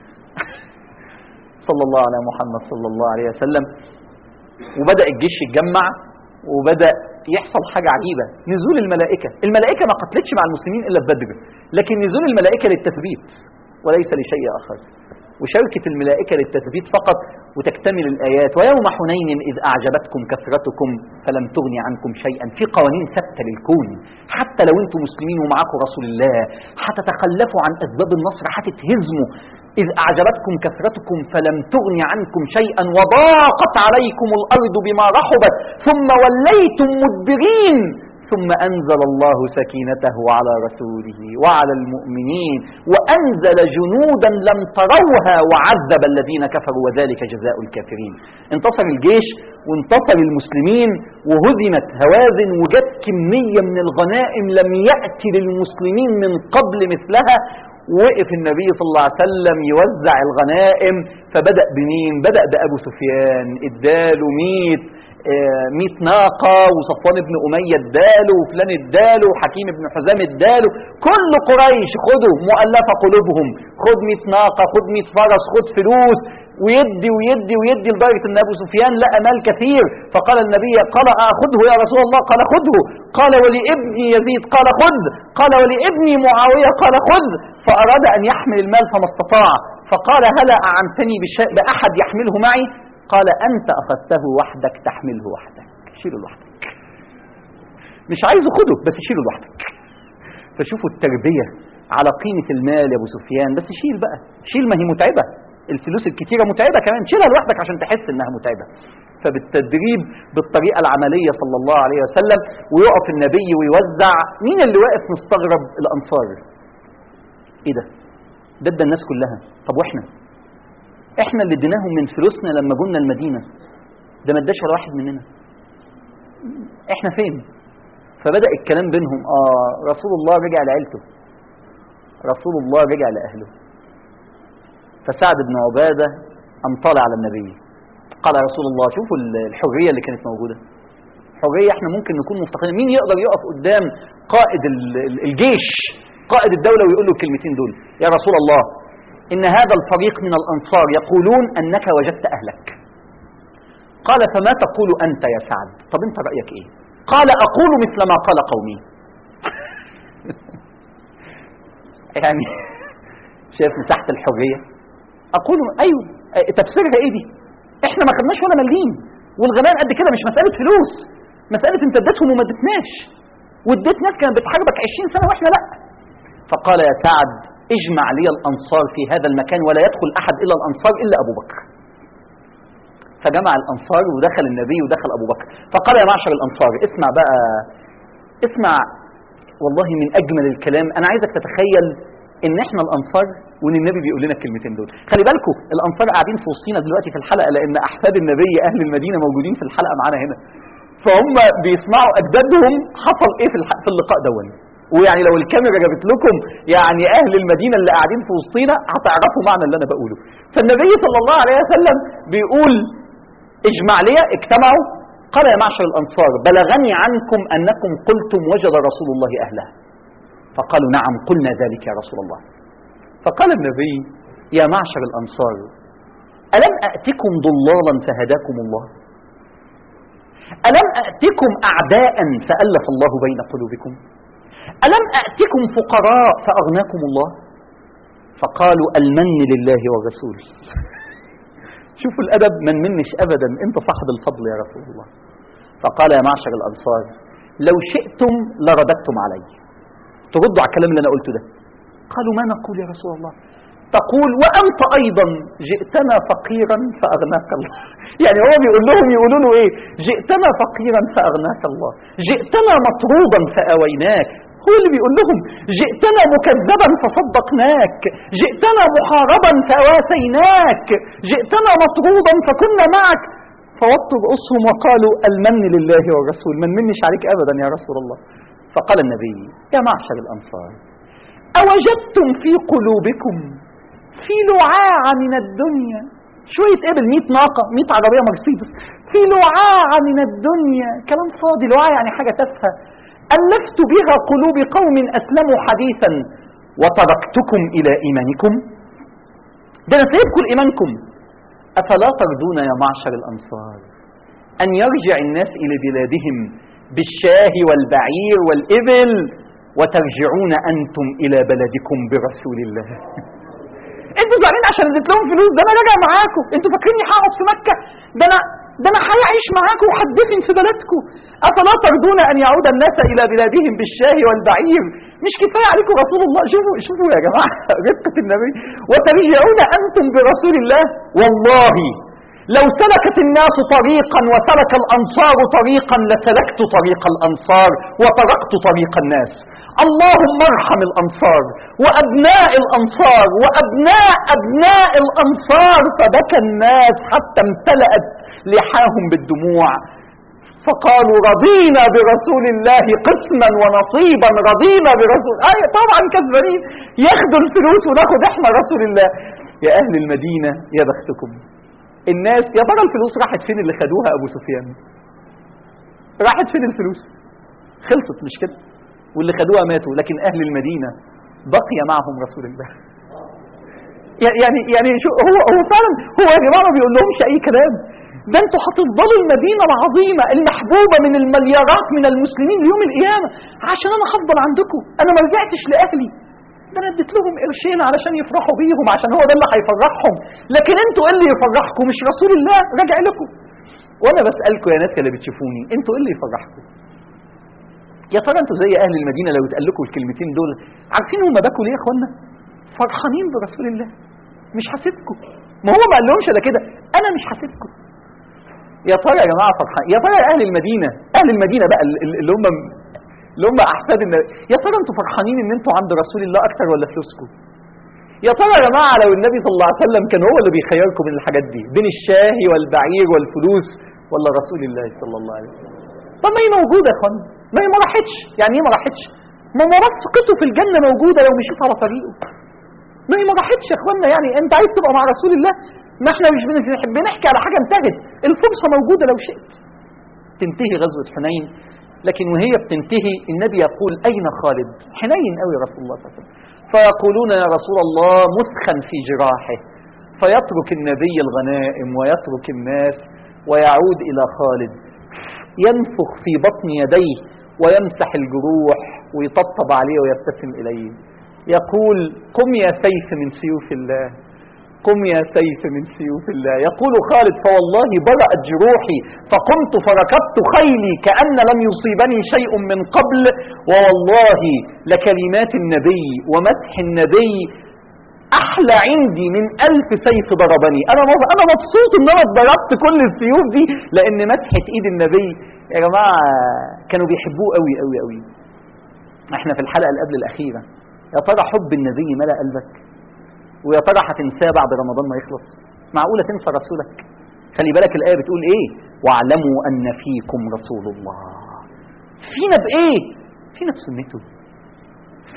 صلى الله على محمد صلى الله عليه وسلم. وبدأ الجيش يتجمع وبدأ يحصل حاجة عجيبة، نزول الملائكة. الملائكة ما قتلتش مع المسلمين إلا في بدر، لكن نزول الملائكة للتثبيت وليس لشيء آخر، وشركة الملائكة للتثبيت فقط. وتكتمل الآيات: ويوم حنين إذ أعجبتكم كثرتكم فلم تغن عنكم شيئا. في قوانين ثابتة للكون، حتى لو أنتم مسلمين ومعاكم رسول الله هتتخلفوا عن أسباب النصر، هتتهزموا. إذ أعجبتكم كثرتكم فلم تغن عنكم شيئا وضاقت عليكم الأرض بما رحبت ثم وليتم مدبرين ثم أنزل الله سكينته على رسوله وعلى المؤمنين وأنزل جنودا لم تروها وعذب الذين كفروا وذلك جزاء الكافرين. انتصر الجيش وانتصر المسلمين وهزمت هوازن وجت كمية من الغنائم لم يأتي للمسلمين من قبل مثلها. وقف النبي صلى الله عليه وسلم يوزع الغنائم، فبدأ بمين؟ بدأ بأبو سفيان، اداله ميت مئة ناقة، وصفوان بن أمية اداله، وفلان اداله، وحكيم بن حزام اداله. كل قريش خدوا مؤلفة قلوبهم، خد مئة ناقة، خد مئة فرس، خد فلوس، ويدي ويدي ويدي لدرجة ان ابو سفيان لقى مال كثير. فقال النبي: قال اخذه يا رسول الله؟ قال خذه. قال: ولابني يزيد؟ قال خذ. قال: ولابني معاوية؟ قال خذ. فاراد ان يحمل المال فما استطاع، فقال: هلا اعنتني باحد يحمله معي؟ قال: أنت أخذته وحدك تحمله وحدك، شيله لوحدك، مش عايزه خده بس شيله لوحدك. فشوفوا التربية على قيمة المال يا أبو سفيان. بس شيل بقى، شيل، ما هي متعبة، الفلوس الكتيرة متعبة كمان، شيلها لوحدك عشان تحس إنها متعبة. فبالتدريب بالطريقة العملية صلى الله عليه وسلم. ويقف النبي ويوزع. مين اللي واقف مستغرب؟ الأنصار. إيه ده؟ ده ادى الناس كلها. طب وإحنا؟ احنا اللي اديناهم من فلوسنا لما جولنا المدينة، ده ما اداش ولا واحد مننا، احنا فين؟ فبدأ الكلام بينهم. اه رسول الله رجع لعيلته، رسول الله رجع لأهله. فسعد بن عبادة قام طالع على النبي قال: يا رسول الله، شوفوا الحرية اللي كانت موجودة، حرية احنا ممكن نكون مفتقدين. مين يقدر يقف قدام قائد الجيش، قائد الدولة، ويقول له الكلمتين دول؟ يا رسول الله، إن هذا الفريق من الأنصار يقولون أنك وجدت أهلك. قال: فما تقول أنت يا سعد؟ طب أنت رأيك إيه؟ قال: أقول مثل ما قال قومي. يعني شايف مساحة الحرية؟ أقول أيوه. تفسيرها إيه دي؟ إحنا ما خدناش ولا مليم، والغنائم قد كده، مش مسألة فلوس، مسألة أنت اديتهم وما اديتناش، واديت ناس كانت بتحاربك عشرين سنة وإحنا لأ. فقال: يا سعد، اجمع لي الأنصار في هذا المكان ولا يدخل أحد إلا الأنصار إلا أبو بكر. فجمع الأنصار ودخل النبي ودخل أبو بكر. فقال: يا معشر الأنصار، اسمع بقى، اسمع والله من أجمل الكلام. أنا عايزك تتخيل إن إحنا الأنصار وإن النبي بيقول لنا الكلمتين دول. خلي بالكم الأنصار قاعدين في وسطينا دلوقتي في الحلقة، لأن أحفاد النبي أهل المدينة موجودين في الحلقة معانا هنا، فهم بيسمعوا أجدادهم حصل إيه في, في اللقاء دون. ويعني لو الكاميرا جابت لكم يعني اهل المدينه اللي قاعدين في وسطينا هتعرفوا معنى اللي انا بقوله. فالنبي صلى الله عليه وسلم بيقول اجمع لي، اجتمعوا، قال يا معشر الانصار بلغني عنكم انكم قلتم وجد رسول الله اهلها، فقالوا نعم قلنا ذلك يا رسول الله. فقال النبي يا معشر الانصار الم اتكم ضلالا فهداكم الله؟ الم اتكم اعداء فالف الله بين قلوبكم؟ ألم أأتكم فقراء فأغناكم الله؟ فقالوا المن لله والرسول. شوفوا الأدب، من منش أبدا، أنت صاحب الفضل يا رسول الله. فقال يا معشر الأنصار لو شئتم لرددتم علي، تردوا على الكلام اللي أنا قلته ده. قالوا ما نقول يا رسول الله؟ تقول وأنت أيضا جئتنا فقيرا فأغناك الله. يعني هو بيقول لهم، يقولوا له إيه؟ جئتنا فقيرا فأغناك الله، جئتنا مطرودا فأويناك. هو اللي بيقول لهم جئتنا مكذبا فصدقناك، جئتنا محاربا فواسيناك، جئتنا مطرودا فكنا معك. فوطوا رؤوسهم وقالوا المن لله والرسول، من منش عليك أبدا يا رسول الله. فقال النبي يا معشر الأنصار أوجدتم في قلوبكم في لعاع من الدنيا، شوية ابل، مئة ناقة، مئة عربية مرسيدس، في لعاع من الدنيا، كلام فاضي، لعاع يعني حاجة تافهة، ألفت بها قلوب قوم أسلموا حديثا وتركتكم إلى إيمانكم، ده أنا سيبكم لإيمانكم. أفلا ترجون يا معشر الأنصار أن يرجع الناس إلى بلادهم بالشاه والبعير والإبل وترجعون أنتم إلى بلدكم برسول الله؟ انتوا زعلانين عشان اديت لهم فلوس، ده انا راجع معاكم، انتوا فاكريني هقعد في مكه؟ ده انا ده انا هعيش معاكم وهدفن في بلدكم. افلا ترضون ان يعود الناس الى بلادهم بالشاه والبعير؟ مش كفايه عليكم رسول الله؟ شوفوا شوفوا يا جماعه رفقه النبي، وترجعون انتم برسول الله. والله لو سلكت الناس طريقا وسلك الانصار طريقا لسلكت طريق الانصار وتركت طريق الناس. اللهم ارحم الأنصار وأبناء الأنصار وأبناء أبناء الأنصار. فبكى الناس حتى امتلأت لحاهم بالدموع، فقالوا رضينا برسول الله قسما ونصيبا، رضينا برسول آية طبعا كذبانين، ياخدوا الفلوس وناخد احنا رسول الله. يا أهل المدينة يا بختكم. الناس يا ترى الفلوس راحت فين اللي خدوها أبو سفيان؟ راحت فين الفلوس؟ خلصت مش كده؟ واللي خدوها ماتوا، لكن أهل المدينة بقي معهم رسول الله. يعني يعني شو هو هو فعلا هو يا جماعة ما بيقول لهمش أي كلام، ده انتوا هتفضلوا المدينة العظيمة المحبوبة من المليارات من المسلمين ليوم القيامة عشان أنا هفضل عندكم، أنا ما رجعتش لأهلي، ده أنا اديت لهم قرشين علشان يفرحوا بيهم عشان هو ده اللي هيفرحهم، لكن انتوا إيه اللي يفرحكم؟ مش رسول الله راجع لكم. وأنا بسألكم يا ناس اللي بتشوفوني، انتوا إيه اللي يفرحكم؟ يا ترى انتوا زي اهل المدينه لو اتقال لكم الكلمتين دول، عارفين هم بكوا ليه يا اخوانا؟ فرحانين برسول الله. مش هسيبكم، ما هو ما قالهمش الا كده، انا مش هسيبكم. يا ترى يا جماعه فرحان، يا ترى اهل المدينه، اهل المدينه بقى اللي هم اللي هم احفاد النبي، يا ترى انتوا فرحانين ان انتوا عند رسول الله اكتر ولا فلوسكم؟ يا ترى يا جماعه لو النبي صلى الله عليه وسلم كان هو اللي بيخيركم من الحاجات دي، بين الشاه والبعير والفلوس ولا رسول الله صلى الله عليه وسلم؟ طب ما هي موجوده يا اخوانا، ما هي ما راحتش. يعني ايه ما راحتش؟ ما مرافقته في الجنه موجوده لو مشيت على طريقه. ما هي ما راحتش يا اخوانا. يعني انت عايز تبقى مع رسول الله؟ ما احنا مش بنحب نحكي على حاجه انتهت، الفرصه موجوده لو شئت. تنتهي غزوه حنين، لكن وهي بتنتهي النبي يقول اين خالد؟ حنين قوي يا رسول الله صلى الله عليه وسلم. فيقولون يا رسول الله مسخن في جراحه، فيترك النبي الغنائم ويترك الناس ويعود الى خالد، ينفخ في بطن يديه ويمسح الجروح ويطبطب عليه ويبتسم إليه، يقول قم يا سيف من سيوف الله، قم يا سيف من سيوف الله. يقول خالد فوالله برأت جروحي فقمت فركبت خيلي كأن لم يصيبني شيء من قبل، ووالله لكلمات النبي ومسح النبي أحلى عندي من ألف سيف ضربني. أنا أنا مبسوط إن أنا ضربت كل السيوف دي، لأن مسحة إيد النبي يا جماعة كانوا بيحبوه قوي قوي قوي. إحنا في الحلقة اللي قبل الأخيرة، يا ترى حب النبي ملأ قلبك؟ ويا ترى هتنساه بعد رمضان ما يخلص؟ معقولة تنسى رسولك؟ خلي بالك الآية بتقول إيه؟ واعلموا أن فيكم رسول الله. فينا بإيه؟ فينا بسنته،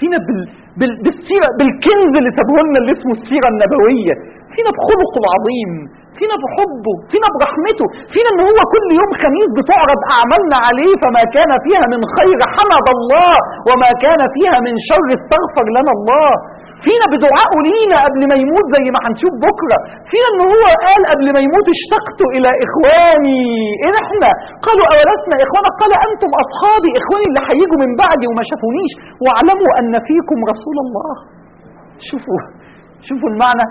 فينا بال... بال... بالسيرة، بالكنز اللي سابه لنا اللي اسمه السيرة النبوية، فينا بخلقه العظيم، فينا بحبه، فينا برحمته، فينا ان هو كل يوم خميس بتعرض اعمالنا عليه، فما كان فيها من خير حمد الله وما كان فيها من شر استغفر لنا الله. فينا بدعائه لينا قبل ما يموت زي ما هنشوف بكره، فينا ان هو قال قبل ما يموت اشتقت الى اخواني. ايه احنا؟ قالوا اولسنا اخوانا؟ قال انتم اصحابي، اخواني اللي هيجوا من بعدي وما شافونيش، واعلموا ان فيكم رسول الله. شوفوا شوفوا المعنى،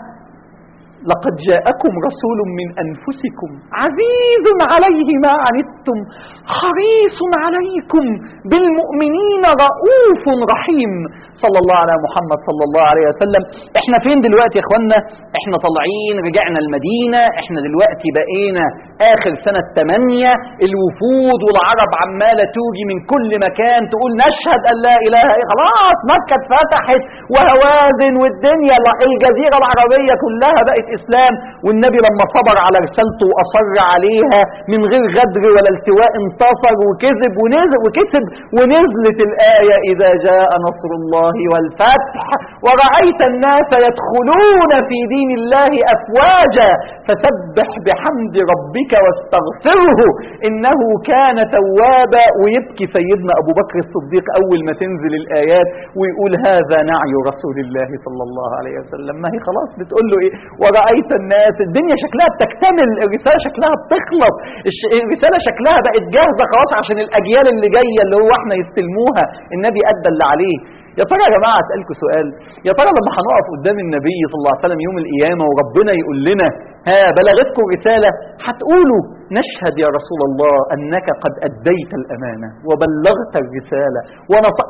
لقد جاءكم رسول من أنفسكم عزيز عليه ما عنتم حريص عليكم بالمؤمنين رؤوف رحيم. صلى الله على محمد صلى الله عليه وسلم. احنا فين دلوقتي يا اخوانا؟ احنا طالعين، رجعنا المدينة، احنا دلوقتي بقينا اخر سنة ثمانية، الوفود والعرب عمالة توجي من كل مكان تقول نشهد ان لا اله الا، خلاص مكة اتفتحت وهوازن والدنيا الجزيرة العربية كلها بقت اسلام. والنبي لما صبر على رسالته واصر عليها من غير غدر ولا التواء انتصر وكذب ونزل وكسب، ونزلت الآية إذا جاء نصر الله والفتح ورأيت الناس يدخلون في دين الله أفواجا فسبح بحمد ربك واستغفره إنه كان توابا. ويبكي سيدنا أبو بكر الصديق أول ما تنزل الآيات ويقول هذا نعي رسول الله صلى الله عليه وسلم. ما هي خلاص بتقول له إيه؟ ورأيت الناس، الدنيا شكلها بتكتمل، الرسالة شكلها بتخلص، الرسالة شكلها بقت جاهزة خلاص عشان الأجيال اللي جاية اللي هو احنا يستلموها. النبي أدى اللي عليه. يا ترى يا جماعة أسألكم سؤال، يا ترى لما هنقف قدام النبي صلى الله عليه وسلم يوم القيامة وربنا يقول لنا ها بلغتكم رسالة، هتقولوا نشهد يا رسول الله أنك قد أديت الأمانة وبلغت الرسالة ونص...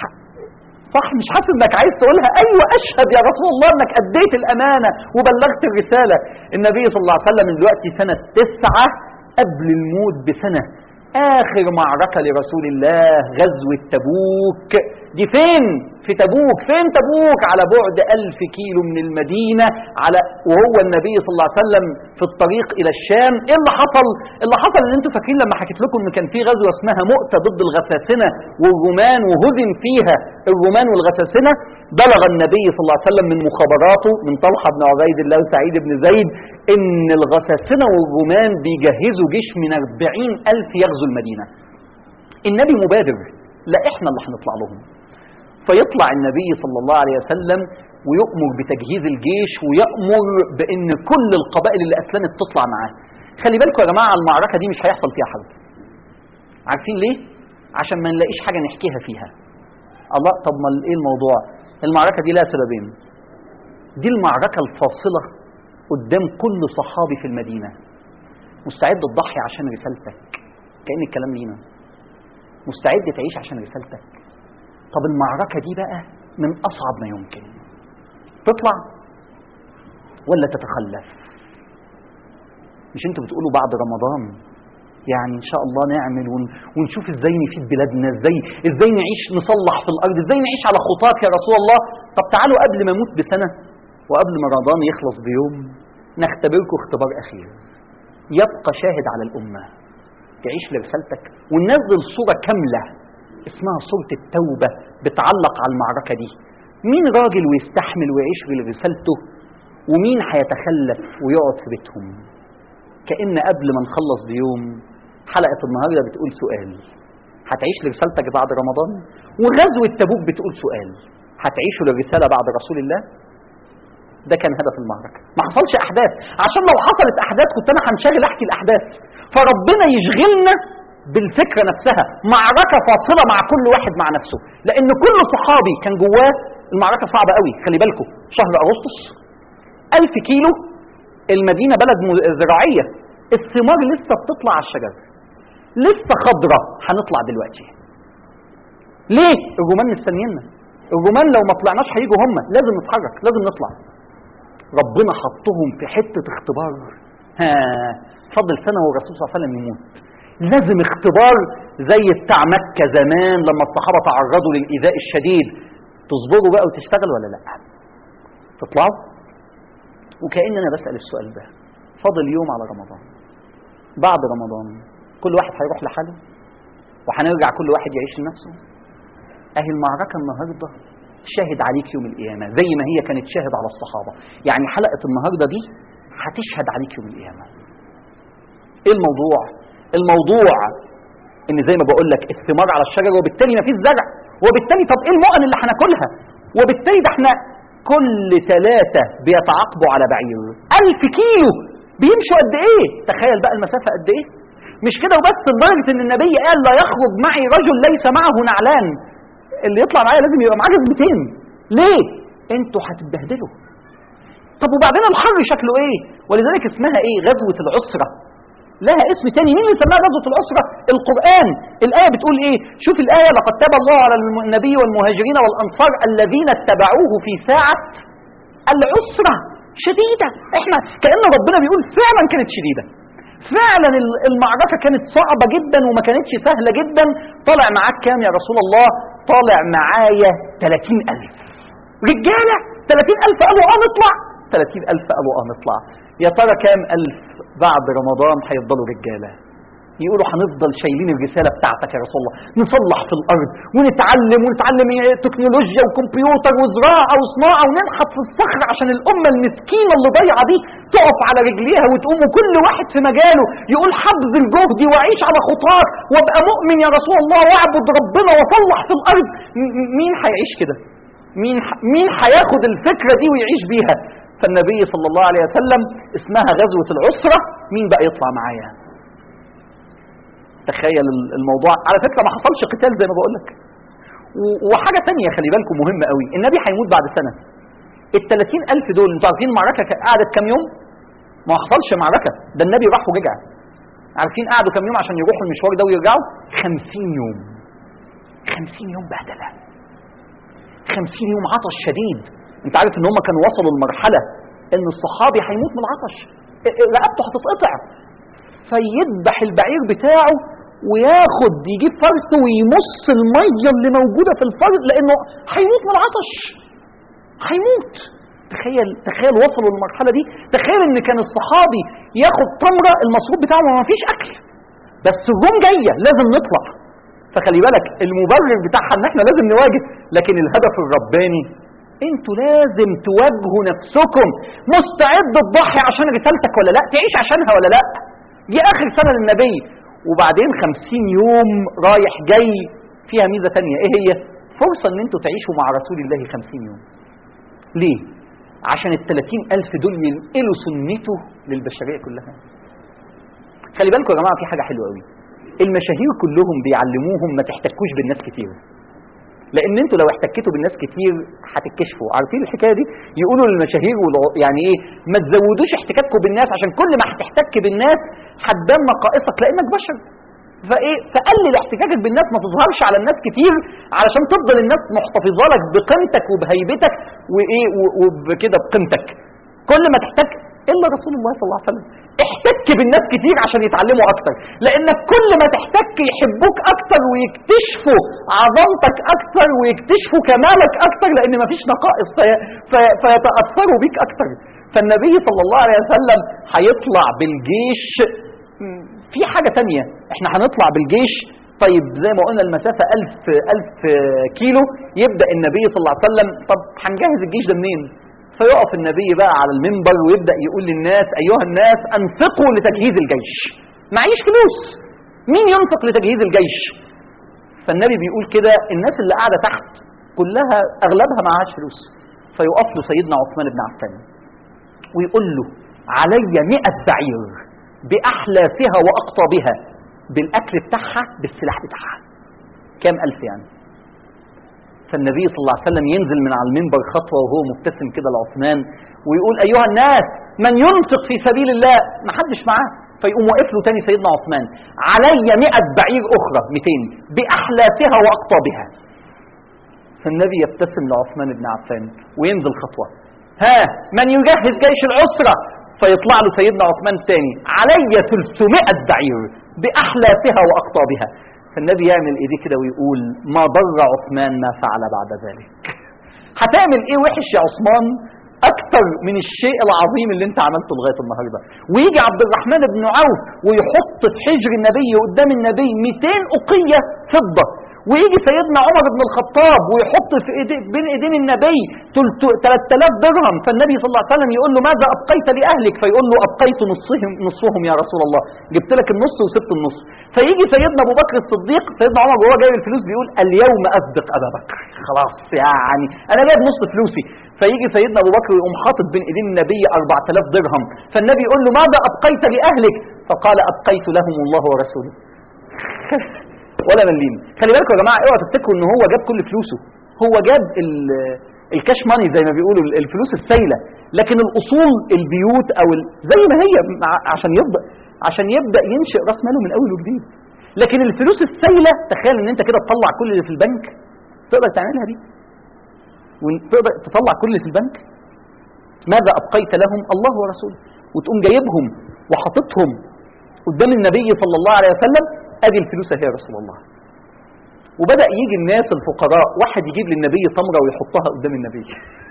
صح؟ مش حاسس انك عايز تقولها؟ ايوه اشهد يا رسول الله انك اديت الامانه وبلغت الرساله. النبي صلى الله عليه وسلم دلوقتي سنه تسعه قبل الموت بسنه، اخر معركه لرسول الله غزوه تبوك. دي فين؟ في تبوك. فين تبوك؟ على بعد ألف كيلو من المدينة، على وهو النبي صلى الله عليه وسلم في الطريق إلى الشام. إيه اللي حصل؟ اللي حصل إن أنتوا فاكرين لما حكيت لكم إن كان في غزوة اسمها مؤتة ضد الغساسنة والرومان وهزم فيها الرومان والغساسنة. بلغ النبي صلى الله عليه وسلم من مخابراته من طلحة بن عبيد الله وسعيد بن زيد إن الغساسنة والرومان بيجهزوا جيش من أربعين ألف يغزو المدينة. النبي مبادر، لا إحنا اللي هنطلع لهم. فيطلع النبي صلى الله عليه وسلم ويؤمر بتجهيز الجيش ويأمر بأن كل القبائل اللي أسلمت تطلع معاه. خلي بالكم يا جماعة المعركة دي مش هيحصل فيها حرب. عارفين ليه؟ عشان ما نلاقيش حاجة نحكيها فيها. الله، طب ما ايه الموضوع؟ المعركة دي لها سببين. دي المعركة الفاصلة قدام كل صحابي في المدينة مستعد تضحي عشان رسالتك، كأن الكلام لينا مستعد تعيش عشان رسالتك. طب المعركة دي بقى من أصعب ما يمكن، تطلع ولا تتخلف؟ مش انتوا بتقولوا بعد رمضان يعني إن شاء الله نعمل ونشوف ازاي نفيد بلادنا، ازاي ازاي نعيش نصلح في الأرض، ازاي نعيش على خطاك يا رسول الله. طب تعالوا قبل ما اموت بسنة وقبل ما رمضان يخلص بيوم نختبركم اختبار أخير يبقى شاهد على الأمة، تعيش لرسالتك. وننزل صورة كاملة اسمها صورة التوبة بتعلق على المعركة دي. مين راجل ويستحمل ويعيش لرسالته، ومين هيتخلف ويقعد في بيتهم. كأن قبل ما نخلص بيوم حلقة النهاردة بتقول سؤال، هتعيش لرسالتك بعد رمضان؟ وغزوة تبوك بتقول سؤال، هتعيشوا للرسالة بعد رسول الله؟ ده كان هدف المعركة. ما حصلش أحداث، عشان لو حصلت أحداث كنت أنا هنشغل أحكي الأحداث. فربنا يشغلنا بالفكرة نفسها، معركة فاصلة مع كل واحد مع نفسه. لأن كل صحابي كان جواه المعركة صعبة قوي. خلي بالكم شهر أغسطس، ألف كيلو، المدينة بلد زراعية، الثمار لسه بتطلع على الشجر، لسه خضرة، هنطلع دلوقتي. ليه؟ الرومان مستنينا، الرومان لو ما طلعناش هيجوا هم، لازم نتحرك، لازم نطلع. ربنا حطهم في حتة اختبار. ها فضل سنة والرسول صلى الله عليه وسلم يموت، لازم اختبار زي بتاع مكة زمان لما الصحابة تعرضوا للإيذاء الشديد. تصبروا بقى وتشتغلوا ولا لا؟ تطلعوا؟ وكأن أنا بسأل السؤال ده، فاضل يوم على رمضان، بعد رمضان كل واحد هيروح لحاله وهنرجع كل واحد يعيش لنفسه. أهي المعركة النهاردة شاهد عليك يوم القيامة زي ما هي كانت شاهد على الصحابة. يعني حلقة النهاردة دي هتشهد عليك يوم القيامة. ايه الموضوع؟ الموضوع ان زي ما بقول لك الثمار على الشجر، وبالتالي ما فيش زرع، وبالتالي طب ايه المؤن اللي هناكلها؟ وبالتالي ده احنا كل ثلاثة بيتعاقبوا على بعير ألف كيلو بيمشوا قد ايه؟ تخيل بقى المسافة قد ايه؟ مش كده وبس، لدرجة ان النبي قال لا يخرج معي رجل ليس معه نعلان، اللي يطلع معايا لازم يبقى معاه جزمتين. ليه؟ انتوا هتتبهدلوا. طب وبعدين الحر شكله ايه؟ ولذلك اسمها ايه؟ غزوة العسرة. لها اسم تاني. مين اللي سماها غزوة العسرة؟ القرآن. الآية بتقول ايه؟ شوف الآية: لقد تاب الله على النبي والمهاجرين والأنصار الذين اتبعوه في ساعة العسرة شديدة. احنا كأن ربنا بيقول فعلا كانت شديدة، فعلا المعركة كانت صعبة جدا وما كانتش سهلة جدا. طالع معاك كام يا رسول الله؟ طالع معايا ثلاثين ألف رجالة. ثلاثين ألف قالوا اه نطلع، ثلاثين ألف قالوا اه نطلع. يا ترى كام ألف بعد رمضان هيفضلوا رجالة يقولوا هنفضل شايلين الرسالة بتاعتك يا رسول الله، نصلح في الأرض ونتعلم ونتعلم تكنولوجيا وكمبيوتر وزراعة وصناعة وننحت في الصخر عشان الأمة المسكينة اللي ضايعة دي تقف على رجليها وتقوم، وكل واحد في مجاله يقول حبذ الجهد وأعيش على خطاك وابقى مؤمن يا رسول الله واعبد ربنا وصلح في الأرض. مين هيعيش كده؟ مين مين هياخد الفكرة دي ويعيش بيها؟ فالنبي صلى الله عليه وسلم اسمها غزوة العسرة. مين بقى يطلع معايا؟ تخيل الموضوع. على فكرة ما حصلش قتال زي ما بقولك. وحاجة تانية خلي بالكم مهمة قوي، النبي هيموت بعد سنة. الثلاثين ألف دول انتوا عارفين المعركة قعدت كام يوم؟ ما حصلش معركة، ده النبي راح ورجع. عارفين قعدوا كام يوم عشان يروحوا المشوار ده ويرجعوا؟ خمسين يوم. خمسين يوم بهدلة، خمسين يوم عطش شديد. انت عارف ان هم كانوا وصلوا لمرحلة ان الصحابي هيموت من العطش، رقبته هتتقطع، فيذبح البعير بتاعه وياخد يجيب فرث ويمص المية اللي موجودة في الفرث لانه هيموت من العطش، هيموت. تخيل تخيل وصلوا للمرحلة دي. تخيل ان كان الصحابي ياخد تمرة المصروف بتاعه وما فيش اكل، بس الروم جاية لازم نطلع. فخلي بالك المبرر بتاعها ان احنا لازم نواجه، لكن الهدف الرباني انتوا لازم تواجهوا نفسكم. مستعد تضحي عشان رسالتك ولا لا؟ تعيش عشانها ولا لا؟ دي اخر سنة للنبي، وبعدين خمسين يوم رايح جاي. فيها ميزة تانية، ايه هي؟ فرصة ان انتوا تعيشوا مع رسول الله خمسين يوم. ليه؟ عشان الثلاثين ألف دول ينقلوا سنته للبشرية كلها. خلي بالكم يا جماعة في حاجة حلوة قوي، المشاهير كلهم بيعلموهم ما تحتكوش بالناس كتير، لان انتوا لو احتكيتوا بالناس كتير هتتكشفوا. عارفين الحكايه دي؟ يقولوا للمشاهير يعني ايه؟ ما تزودوش احتكاككم بالناس، عشان كل ما هتحتك بالناس هتبان نقائصك لانك بشر. فايه؟ فقلل احتكاكك بالناس، ما تظهرش على الناس كتير علشان تفضل الناس محتفظه لك بقيمتك وبهيبتك وايه وبكده بقيمتك. كل ما تحتك الا رسول الله صلى الله عليه وسلم احتك بالناس كتير عشان يتعلموا اكتر، لانك كل ما تحتك يحبوك اكتر ويكتشفوا عظمتك اكتر ويكتشفوا كمالك اكتر، لان مفيش نقائص في في فيتاثروا بيك اكتر. فالنبي صلى الله عليه وسلم هيطلع بالجيش. في حاجه تانية، احنا هنطلع بالجيش. طيب زي ما قلنا المسافه ألف ألف كيلو، يبدا النبي صلى الله عليه وسلم طب هنجهز الجيش ده منين؟ فيقف النبي بقى على المنبر ويبدأ يقول للناس أيها الناس أنفقوا لتجهيز الجيش. معيش فلوس، مين ينفق لتجهيز الجيش؟ فالنبي بيقول كده، الناس اللي قاعدة تحت كلها أغلبها معهاش فلوس. فيقف له سيدنا عثمان بن عفان ويقول له علي مئة بعير بأحلافها وأقطابها، بالأكل بتاعها بالسلاح بتاعها. كام ألف يعني؟ فالنبي صلى الله عليه وسلم ينزل من على المنبر خطوة وهو مبتسم كده لعثمان ويقول أيها الناس من ينفق في سبيل الله، ما حدش معاه. فيقوم واقف له تاني سيدنا عثمان علي مئة بعير أخرى مئتين بأحلافها وأقطابها. فالنبي يبتسم لعثمان بن عفان وينزل خطوة، ها من يجهز جيش العسرة؟ فيطلع له سيدنا عثمان تاني علي ثلاثمائة بعير بأحلافها وأقطابها. فالنبي يعمل ايديه كده ويقول ما ضر عثمان ما فعل بعد ذلك. هتعمل ايه وحش يا عثمان اكتر من الشيء العظيم اللي انت عملته لغايه النهارده؟ ويجي عبد الرحمن بن عوف ويحط في حجر النبي قدام النبي مئتين أقية فضة ويجي سيدنا عمر بن الخطاب ويحط في إيدي بين ايدين النبي ثلاثة آلاف درهم، فالنبي صلى الله عليه وسلم يقول له ماذا ابقيت لاهلك؟ فيقول له ابقيت نصهم نصهم يا رسول الله، جبت لك النص وسبت النص. فيجي سيدنا ابو بكر الصديق، سيدنا عمر وهو جايب الفلوس بيقول اليوم اسبق ابا بكر، خلاص يعني انا جايب نص فلوسي. فيجي سيدنا ابو بكر يقوم حاطط بين ايدين النبي أربعة آلاف درهم، فالنبي يقول له ماذا ابقيت لاهلك؟ فقال ابقيت لهم الله ورسوله. ولا مليم. خلي بالكم يا جماعه، اوعوا تفتكروا ان هو جاب كل فلوسه، هو جاب الكاش ماني زي ما بيقولوا، الفلوس السايله، لكن الاصول البيوت او زي ما هي عشان يبدا عشان يبدا ينشئ راس ماله من اول وجديد. لكن الفلوس السايله، تخيل ان انت كده تطلع كل اللي في البنك، تقدر تعملها دي؟ وتقدر تطلع كل اللي في البنك؟ ماذا ابقيت لهم؟ الله ورسوله. وتقوم جايبهم وحاططهم قدام النبي صلى الله عليه وسلم، ادي الفلوس اهي يا رسول الله. وبدا يجي الناس الفقراء، واحد يجيب للنبي تمره ويحطها قدام النبي،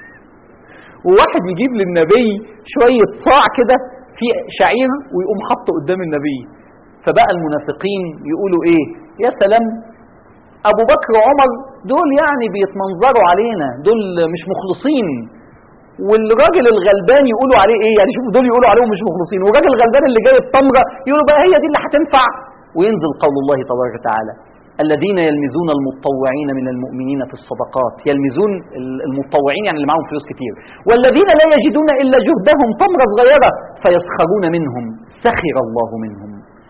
وواحد يجيب للنبي شويه صاع كده في شعير ويقوم حاطه قدام النبي. فبقى المنافقين يقولوا ايه؟ يا سلام، ابو بكر وعمر دول يعني بيتمنظروا علينا، دول مش مخلصين، والراجل الغلبان يقولوا عليه ايه؟ يعني شوفوا دول يقولوا عليهم مش مخلصين، والراجل الغلبان اللي جاي التمره يقولوا بقى هي دي اللي هتنفع. وينزل قول الله تبارك وتعالى الذين يلمزون المتطوعين من المؤمنين في الصدقات، يلمزون المتطوعين يعني اللي معاهم فلوس كتير، والذين لا يجدون الا جهدهم، تمره صغيره، فيسخرون منهم سخر الله منهم.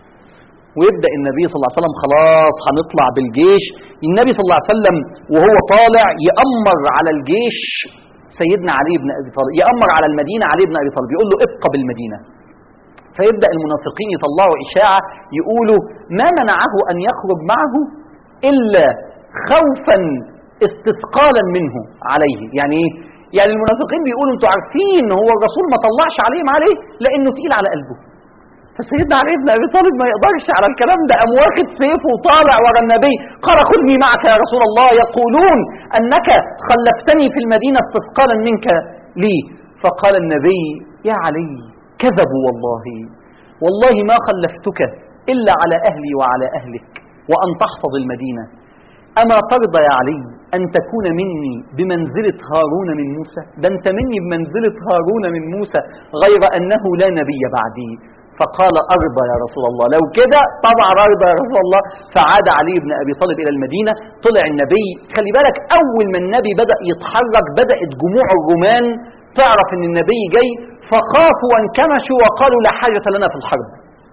ويبدا النبي صلى الله عليه وسلم خلاص هنطلع بالجيش، النبي صلى الله عليه وسلم وهو طالع يأمر على الجيش سيدنا علي بن ابي طالب، يأمر على المدينه علي بن ابي طالب، يقول له ابقى بالمدينه. فيبدأ المنافقين يطلعوا إشاعة يقولوا ما منعه أن يخرج معه إلا خوفا استثقالا منه عليه. يعني ايه؟ يعني المنافقين بيقولوا انتوا عارفين هو الرسول ما طلعش عليهم عليه لأنه تقيل على قلبه. فسيدنا علي بن أبي طالب ما يقدرش على الكلام ده، قام واخد سيفه وطالع ورا النبي، قال خذني معك يا رسول الله، يقولون أنك خلفتني في المدينة استثقالا منك لي. فقال النبي يا علي كذبوا والله، والله ما خلفتك إلا على أهلي وعلى أهلك وأن تحفظ المدينة. أما ترضى يا علي أن تكون مني بمنزلة هارون من موسى؟ ده أنت مني بمنزلة هارون من موسى، غير أنه لا نبي بعدي. فقال أرضى يا رسول الله، لو كده طبعا أرضى يا رسول الله. فعاد علي بن أبي طالب إلى المدينة، طلع النبي. خلي بالك أول ما النبي بدأ يتحرك بدأت جموع الرومان تعرف أن النبي جاي، فخافوا وانكمشوا وقالوا لا حاجة لنا في الحرب.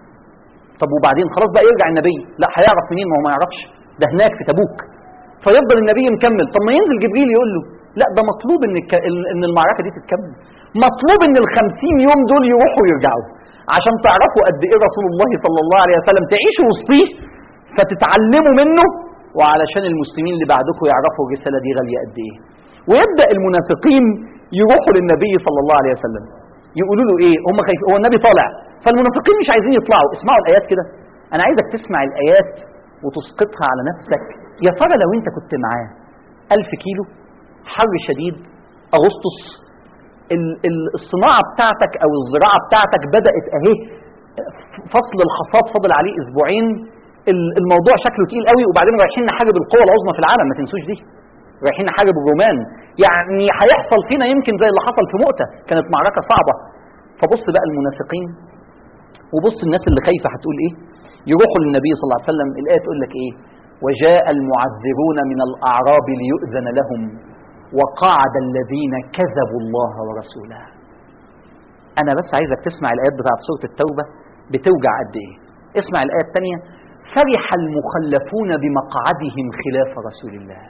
طب وبعدين خلاص بقى يرجع النبي؟ لا، هيعرف منين؟ ما هو ما يعرفش، ده هناك في تبوك. فيفضل النبي مكمل. طب ما ينزل جبريل يقول له لا، ده مطلوب ان ان المعركة دي تتكمل، مطلوب ان الخمسين يوم دول يروحوا ويرجعوا عشان تعرفوا قد ايه رسول الله صلى الله عليه وسلم، تعيشوا وسطيه فتتعلموا منه، وعلشان المسلمين اللي بعدكم يعرفوا الرسالة دي غالية قد ايه. ويبدأ المنافقين يروحوا للنبي صلى الله عليه وسلم يقولوا له ايه؟ هم خايفين، هو النبي طالع، فالمنافقين مش عايزين يطلعوا. اسمعوا الايات كده، انا عايزك تسمع الايات وتسقطها على نفسك. يا ترى لو انت كنت معاه ألف كيلو، حر شديد، اغسطس، الصناعه بتاعتك او الزراعه بتاعتك بدات اهي، فصل الحصاد فاضل عليه اسبوعين، الموضوع شكله تقيل قوي، وبعدين رايحين نحارب القوى العظمى في العالم، ما تنسوش دي، رايحين نحارب الرومان، يعني هيحصل فينا يمكن زي اللي حصل في مؤتة، كانت معركة صعبة. فبص بقى المنافقين وبص الناس اللي خايفة هتقول ايه. يروحوا للنبي صلى الله عليه وسلم، الآية تقول لك ايه؟ وجاء المعذرون من الأعراب ليؤذن لهم وقعد الذين كذبوا الله ورسوله. أنا بس عايزك تسمع الآيات بتاعت سورة التوبة بتوجع قد ايه. اسمع الآية الثانية، فرح المخلفون بمقعدهم خلاف رسول الله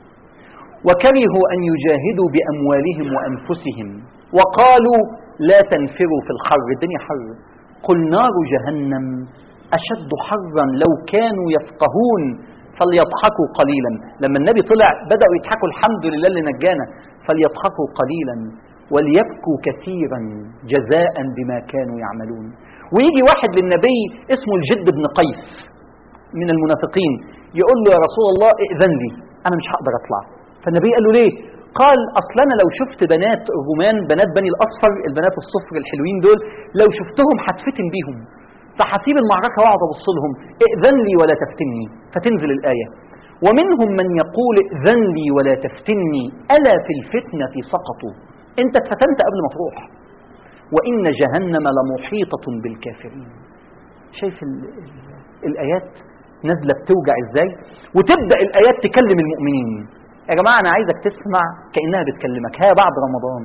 وكرهوا أن يجاهدوا بأموالهم وأنفسهم وقالوا لا تنفروا في الحر، الدنيا حر، قل نار جهنم أشد حرا لو كانوا يفقهون فليضحكوا قليلا. لما النبي طلع بدأوا يضحكوا، الحمد لله اللي نجانا، فليضحكوا قليلا وليبكوا كثيرا جزاء بما كانوا يعملون. ويجي واحد للنبي اسمه الجد بن قيس من المنافقين، يقول له يا رسول الله ائذن لي، أنا مش هقدر أطلع. فالنبي قال له ليه؟ قال أصل أنا لو شفت بنات الرومان، بنات بني الأصفر، البنات الصفر الحلوين دول، لو شفتهم هتفتن بيهم، فحسيب المعركة واقعد أبص لهم، ائذن لي ولا تفتني. فتنزل الآية ومنهم من يقول ائذن لي ولا تفتني ألا في الفتنة سقطوا. انت اتفتنت قبل ما تروح. وإن جهنم لمحيطة بالكافرين. شايف ال ال الآيات نازلة بتوجع ازاي، وتبدأ الآيات تكلم المؤمنين. يا جماعة أنا عايزك تسمع كأنها بتكلمك. ها بعد رمضان،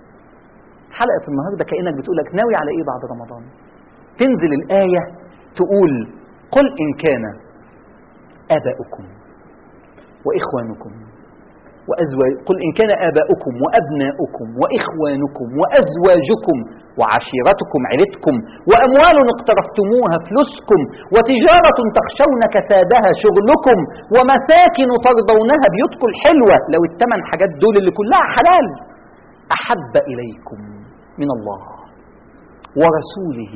حلقة النهاردة كأنك بتقولك ناوي على إيه بعد رمضان. تنزل الآية تقول قل إن كان آباؤكم وإخوانكم وأزواج قل إن كان آباؤكم وأبناؤكم وإخوانكم وأزواجكم وعشيرتكم عيلتكم وأموال اقترفتموها فلوسكم وتجارة تخشون كسادها شغلكم ومساكن ترضونها بيوتكم الحلوة. لو الثمان حاجات دول اللي كلها حلال أحب إليكم من الله ورسوله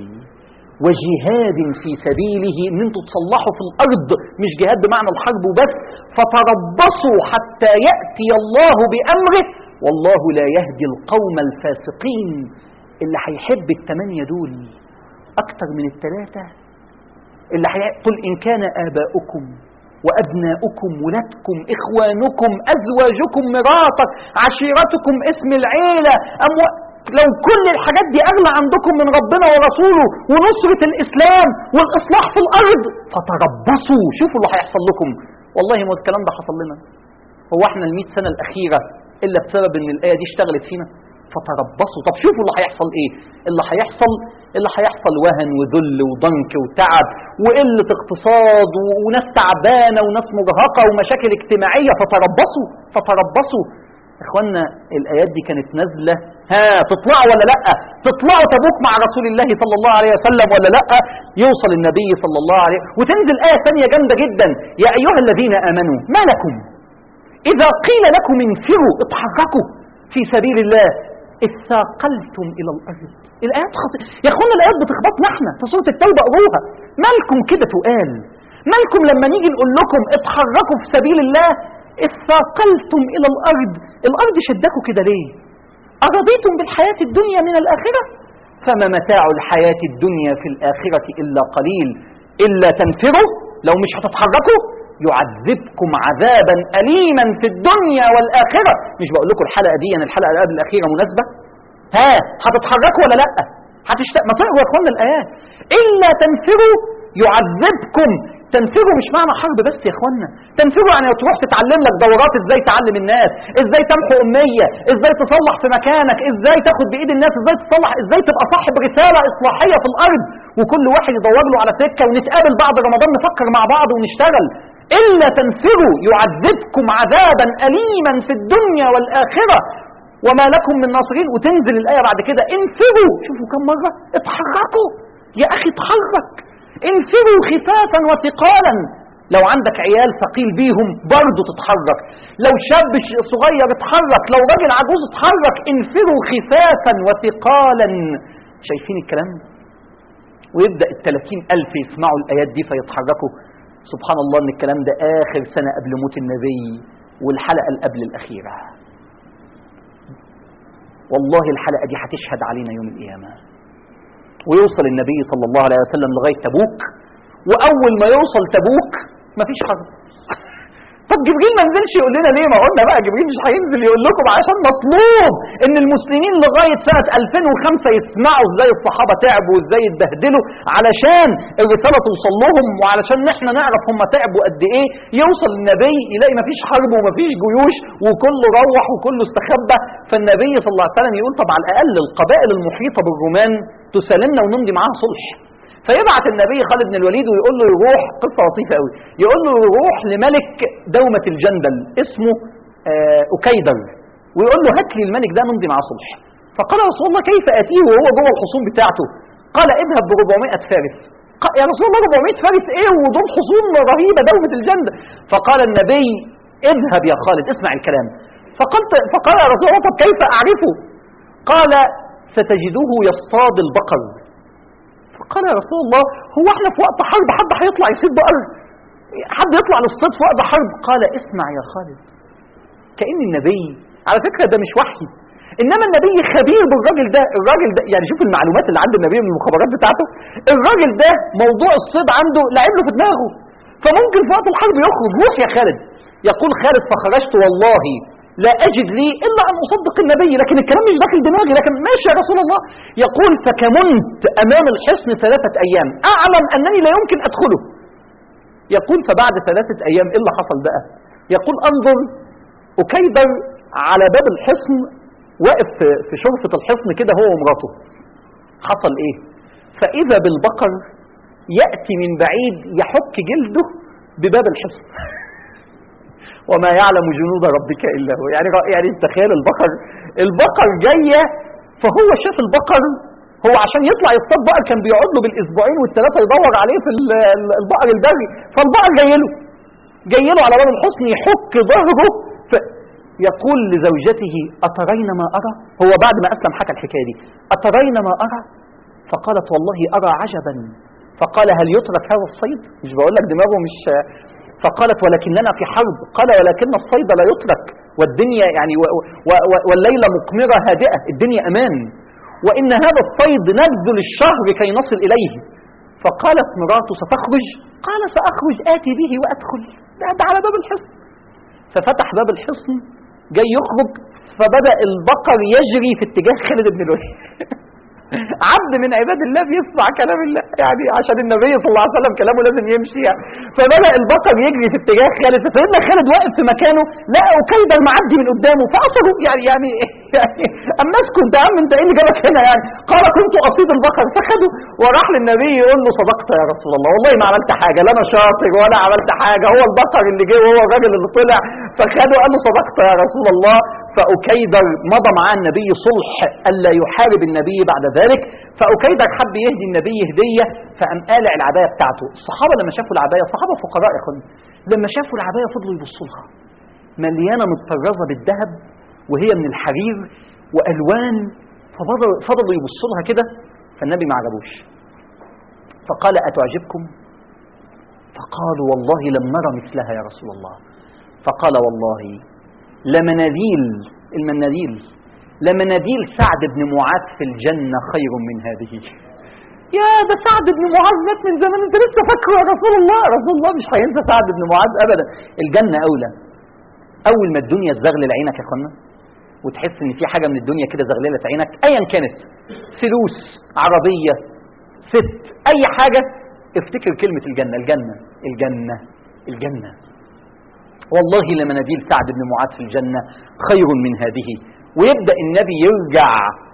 وجهاد في سبيله، ان انتوا تصلحوا في الارض، مش جهاد بمعنى الحرب وبس. فتربصوا حتى يأتي الله بأمره والله لا يهدي القوم الفاسقين. اللي هيحب الثمانية دول اكتر من الثلاثة، اللي هي قل ان كان آباؤكم وأبناؤكم ولادكم إخوانكم أزواجكم مراتك عشيرتكم اسم العيلة أموال، لو كل الحاجات دي أغلى عندكم من ربنا ورسوله ونصرة الإسلام والإصلاح في الأرض فتربصوا شوفوا اللي هيحصل لكم. والله ما الكلام ده حصل لنا. هو احنا المئة سنة الأخيرة إلا بسبب إن الآية دي اشتغلت فينا؟ فتربصوا. طب شوفوا اللي هيحصل إيه. اللي هيحصل اللي هيحصل وهن وذل وضنك وتعب وقلة اقتصاد وناس تعبانة وناس مرهقة ومشاكل اجتماعية. فتربصوا فتربصوا. إخوانا الآيات دي كانت نازلة، ها تطلعوا ولا لأ؟ تطلعوا تبوك مع رسول الله صلى الله عليه وسلم ولا لأ؟ يوصل النبي صلى الله عليه وتنزل آية ثانية جامدة جدا، يا أيها الذين آمنوا ما لكم إذا قيل لكم انفروا اتحركوا في سبيل الله اثاقلتم إلى الأرض. الآيات خطيرة يا أخوانا، الآيات بتخبطنا احنا في سورة التوبة، قروها. مالكم كده تقال؟ مالكم لما نيجي نقول لكم اتحركوا في سبيل الله اثاقلتم إلى الأرض؟ الأرض شدكوا كده ليه؟ أرضيتم بالحياة الدنيا من الآخرة؟ فما متاع الحياة الدنيا في الآخرة إلا قليل إلا تنفروا لو مش هتتحركوا يعذبكم عذابا أليما في الدنيا والآخرة. مش بقول لكم الحلقة دي يعني الحلقة قبل الأخيرة مناسبة؟ ها هتتحركوا ولا لأ؟ هتشت... ما تقروا يا اخوانا الآيات. إلا تنفروا يعذبكم. تنفروا مش معنى حرب بس يا اخوانا، تنفروا يعني تروح تتعلم لك دورات ازاي تعلم الناس، ازاي تمحو أمية، ازاي تصلح في مكانك، ازاي تاخد بإيد الناس، ازاي تصلح، ازاي تبقى صاحب رسالة إصلاحية في الأرض، وكل واحد يدور له على سكة ونتقابل بعد رمضان نفكر مع بعض ونشتغل. إلا تنفروا يعذبكم عذابا أليما في الدنيا والآخرة وما لكم من ناصرين. وتنزل الآية بعد كده انفروا. شوفوا كم مرة اتحركوا يا أخي، اتحرك. انفروا خفافا وثقالا. لو عندك عيال ثقيل بيهم برضو تتحرك، لو شاب صغير اتحرك، لو راجل عجوز اتحرك. انفروا خفافا وثقالا. شايفين الكلام؟ ويبدأ الثلاثين ألف يسمعوا الآيات دي فيتحركوا. سبحان الله ان الكلام ده آخر سنة قبل موت النبي والحلقة اللي قبل الأخيرة. والله الحلقة دي هتشهد علينا يوم القيامة. ويوصل النبي صلى الله عليه وسلم لغاية تبوك، وأول ما يوصل تبوك مفيش حرب. طب جبريل ما نزلش يقول لنا ليه؟ ما قلنا بقى جبريل مش هينزل يقول لكم عشان مطلوب ان المسلمين لغايه سنه ألفين وخمسة يسمعوا ازاي الصحابه تعبوا وازاي اتبهدلوا علشان الرساله توصل لهم، وعلشان احنا نعرف هم تعبوا قد ايه. يوصل النبي يلاقي مفيش حرب ومفيش جيوش وكله روح وكله استخبى. فالنبي صلى الله عليه وسلم يقول طب على الاقل القبائل المحيطه بالرومان تسالمنا ونمضي معاها صلح. فيبعت النبي خالد بن الوليد ويقول له يروح، قصة لطيفة قوي، يقول له يروح لملك دومة الجندل اسمه أكيدر ويقول له هات لي الملك ده نمضي معاه صلح. فقال رسول الله كيف أتيه وهو جوه الحصون بتاعته؟ قال اذهب ب أربعمائة فارس. يا رسول الله أربعمائة فارس ايه ودول حصون رهيبة دومة الجندل؟ فقال النبي اذهب يا خالد اسمع الكلام. فقلت فقال يا رسول الله طب كيف أعرفه؟ قال ستجدوه يصطاد البقر. قال يا رسول الله هو احنا في وقت حرب حد هيطلع يصيد بقر؟ حد يطلع للصيد في وقت حرب؟ قال اسمع يا خالد. كأن النبي على فكرة ده مش وحي، انما النبي خبير بالراجل ده. الراجل ده يعني شوف المعلومات اللي عند النبي من المخابرات بتاعته. الراجل ده موضوع الصيد عنده لعب له في دماغه، فممكن في وقت الحرب يخرج. روح يا خالد يقول خالد فخرجت والله لا أجد لي إلا أن أصدق النبي، لكن الكلام مش داخل دماغي، لكن ماشي يا رسول الله. يقول فكمنت أمام الحصن ثلاثة أيام أعلم أنني لا يمكن أدخله. يقول فبعد ثلاثة أيام إيه اللي حصل بقى؟ يقول أنظر أكيدر على باب الحصن واقف في شرفة الحصن كده هو ومراته. حصل إيه؟ فإذا بالبقر يأتي من بعيد يحك جلده بباب الحصن. وما يعلم جنود ربك إلا هو. يعني يعني تخيل البقر البقر جاية، فهو شاف البقر، هو عشان يطلع يصطاد بقر كان بيقعد له بالاسبوعين والثلاثه يدور عليه في البقر البري، فالبقر جاي له جاي له على باب الحصن يحك ظهره. يقول لزوجته أترين ما أرى؟ هو بعد ما أسلم حكى الحكاية دي. أترين ما أرى؟ فقالت والله أرى عجبا. فقال هل يترك هذا الصيد؟ مش بقول لك دماغه مش. فقالت ولكننا في حرب. قال ولكن الصيد لا يترك، والدنيا يعني و و و والليلة مقمرة هادئة، الدنيا أمان، وإن هذا الصيد نبذل الشهر كي نصل إليه. فقالت مراته ستخرج؟ قال سأخرج آتي به وأدخل، ده على باب الحصن. ففتح باب الحصن جاي يخرج، فبدأ البقر يجري في اتجاه خالد بن الوليد. عبد من عباد الله بيسمع كلام الله، يعني عشان النبي صلى الله عليه وسلم كلامه لازم يمشي يعني. فبدأ البقر يجري في اتجاه خالد، فسيدنا خالد واقف في مكانه لقى أكيدر معدي من قدامه فأصره يعني يعني يعني أما اسكت يا عم أنت إيه اللي جابك هنا يعني؟ قال كنت أصيد البقر، فخده وراح للنبي يقول له صدقت يا رسول الله، والله ما عملت حاجة، لا أنا شاطر ولا عملت حاجة، هو البقر اللي جه وهو الراجل اللي طلع. فخده قال له صدقت يا رسول الله. فأكيدر مضى معاه النبي صلح ألا يحارب النبي بعد ذلك. فأكيدر حب يهدي النبي هدية، فقام قالع العباية بتاعته. الصحابة لما شافوا العباية، الصحابة فقراء يا اخوان، لما شافوا العباية فضلوا يبصوا لها مليانة متطرزة بالذهب وهي من الحرير وألوان، ففضلوا يبصوا لها كده. فالنبي ما عجبوش، فقال أتعجبكم؟ فقالوا والله لم نرى مثلها يا رسول الله. فقال والله لمناديل المناديل لمناديل سعد بن معاذ في الجنة خير من هذه. يا ده سعد بن معاذ مات من زمان، انت لسه فاكره يا رسول الله؟ رسول الله مش هينسى سعد بن معاذ ابدا. الجنة اولى. اول ما الدنيا تزغلل عينك يا اخوانا وتحس ان في حاجة من الدنيا كده زغللت عينك ايا كانت، فلوس، عربية، ست، اي حاجة، افتكر كلمة الجنة الجنة الجنة الجنة. والله لمناديل سعد بن معاذ في الجنة خير من هذه. ويبدأ النبي يرجع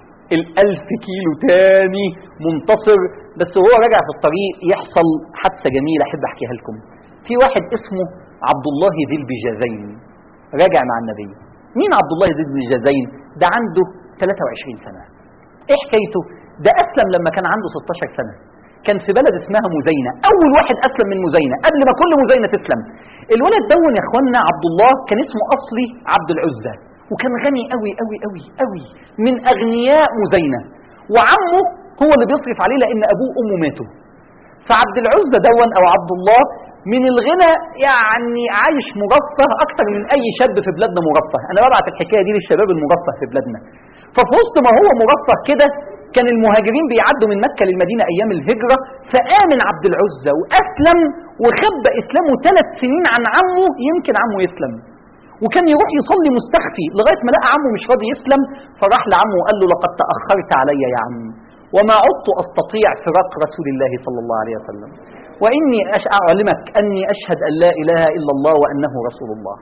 الألف كيلو تاني منتصر. بس وهو راجع في الطريق يحصل حادثة جميلة أحب أحكيها لكم. في واحد اسمه عبد الله ذي البجازين راجع مع النبي. مين عبد الله ذي البجازين؟ ده عنده ثلاثة وعشرين سنة. ايه حكايته؟ ده أسلم لما كان عنده ستة عشر سنة، كان في بلد اسمها مزينة، أول واحد أسلم من مزينة قبل ما كل مزينة تسلم. الولد دون يا اخوانا عبد الله كان اسمه أصلي عبد العزة، وكان غني قوي قوي قوي قوي من أغنياء مزينة، وعمه هو اللي بيصرف عليه لأن أبوه وأمه ماتوا. فعبد العزة دون أو عبد الله من الغنى يعني عايش مرفه أكتر من أي شاب في بلادنا مرفه. أنا ببعت الحكاية دي للشباب المرفه في بلادنا. ففي وسط ما هو مرفه كده كان المهاجرين بيعدوا من مكة للمدينة أيام الهجرة، فآمن عبد العزة وأسلم وخبى إسلامه ثلاث سنين عن عمه يمكن عمه يسلم، وكان يروح يصلي مستخفي لغاية ما لقى عمه مش راضي يسلم، فراح لعمه وقال له لقد تأخرت علي يا عم وما عدت أستطيع فراق رسول الله صلى الله عليه وسلم، وإني أعلمك أني أشهد أن لا إله إلا الله وأنه رسول الله.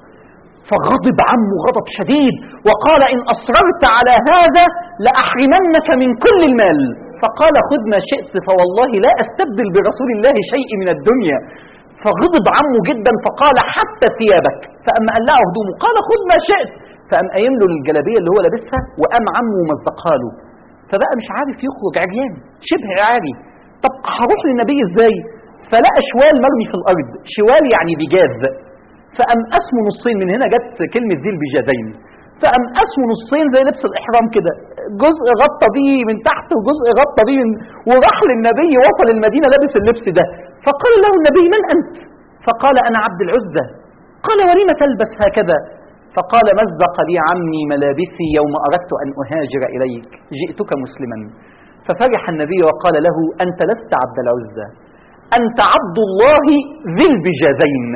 فغضب عمه غضب شديد وقال إن أصررت على هذا لأحرمنك من كل المال. فقال خذ ما شئت فوالله لا أستبدل برسول الله شيء من الدنيا. فغضب عمه جدا فقال حتى ثيابك، فأما قلعه هدومه قال خذ ما شئت، فأم قايم له الجلابية اللي هو لابسها وقام عمه مزقها له، فبقى مش عارف يخرج عريان شبه عاري. طب هروح للنبي ازاي؟ فلقى شوال مرمي في الأرض، شوال يعني بجاز، فأم قسمه نصين، من هنا جت كلمة ذي البجازين، فأم قسمه نصين زي لبس الإحرام كده، جزء غطى بيه من تحت وجزء غطى بيه من، وراح للنبي وصل المدينة لابس اللبس ده. فقال له النبي من أنت؟ فقال أنا عبد العزة. قال ولم تلبس هكذا؟ فقال مزق لي عمي ملابسي يوم أردت أن أهاجر إليك، جئتك مسلما. ففرح النبي وقال له أنت لست عبد العزة، أنت عبد الله ذي البجازين.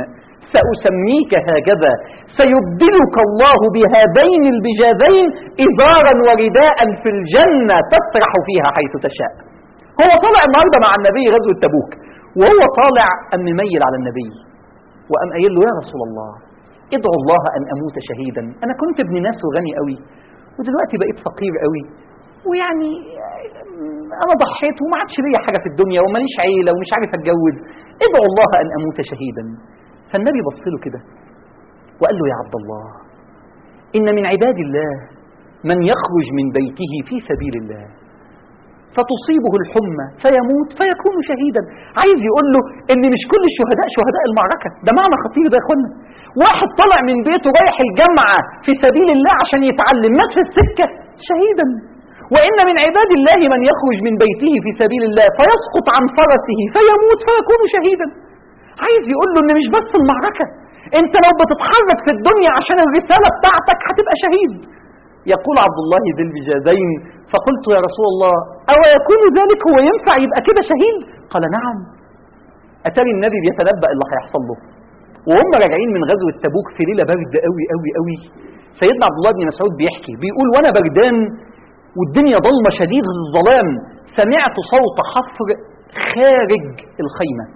سأسميك هكذا سيبدلك الله بهذين البجاذين إزارا ورداء في الجنة تسرح فيها حيث تشاء. هو طالع النهارده مع النبي غزوة تبوك، وهو طالع أم مميل على النبي وأم قايل له يا رسول الله ادعو الله أن أموت شهيدا، أنا كنت ابن ناس وغني قوي ودلوقتي بقيت فقير قوي، ويعني أنا ضحيت وما عادش ليا حاجة في الدنيا وماليش عيلة ومش عارف أتجوز، ادعو الله أن أموت شهيدا. فالنبي بص له كده وقال له يا عبد الله إن من عباد الله من يخرج من بيته في سبيل الله فتصيبه الحمى فيموت فيكون شهيدا. عايز يقول له ان مش كل الشهداء شهداء المعركة، ده معنى خطير ده يا اخوانا. واحد طلع من بيته رايح الجامعة في سبيل الله عشان يتعلم، مات في السكة شهيدا. وإن من عباد الله من يخرج من بيته في سبيل الله فيسقط عن فرسه فيموت فيكون شهيدا. عايز يقول له ان مش بس المعركة، انت لو بتتحرك في الدنيا عشان الرسالة بتاعتك هتبقى شهيد. يقول عبد الله ذي البجاذين فقلت يا رسول الله أو يكون ذلك، هو ينفع يبقى كده شهيد؟ قال نعم. أتاري النبي بيتنبأ اللي هيحصل له. وهم راجعين من غزوة تبوك في ليلة برد قوي قوي قوي، سيدنا عبد الله بن مسعود بيحكي بيقول وانا بردان والدنيا ضلمة شديد الظلام سمعت صوت حفر خارج الخيمة،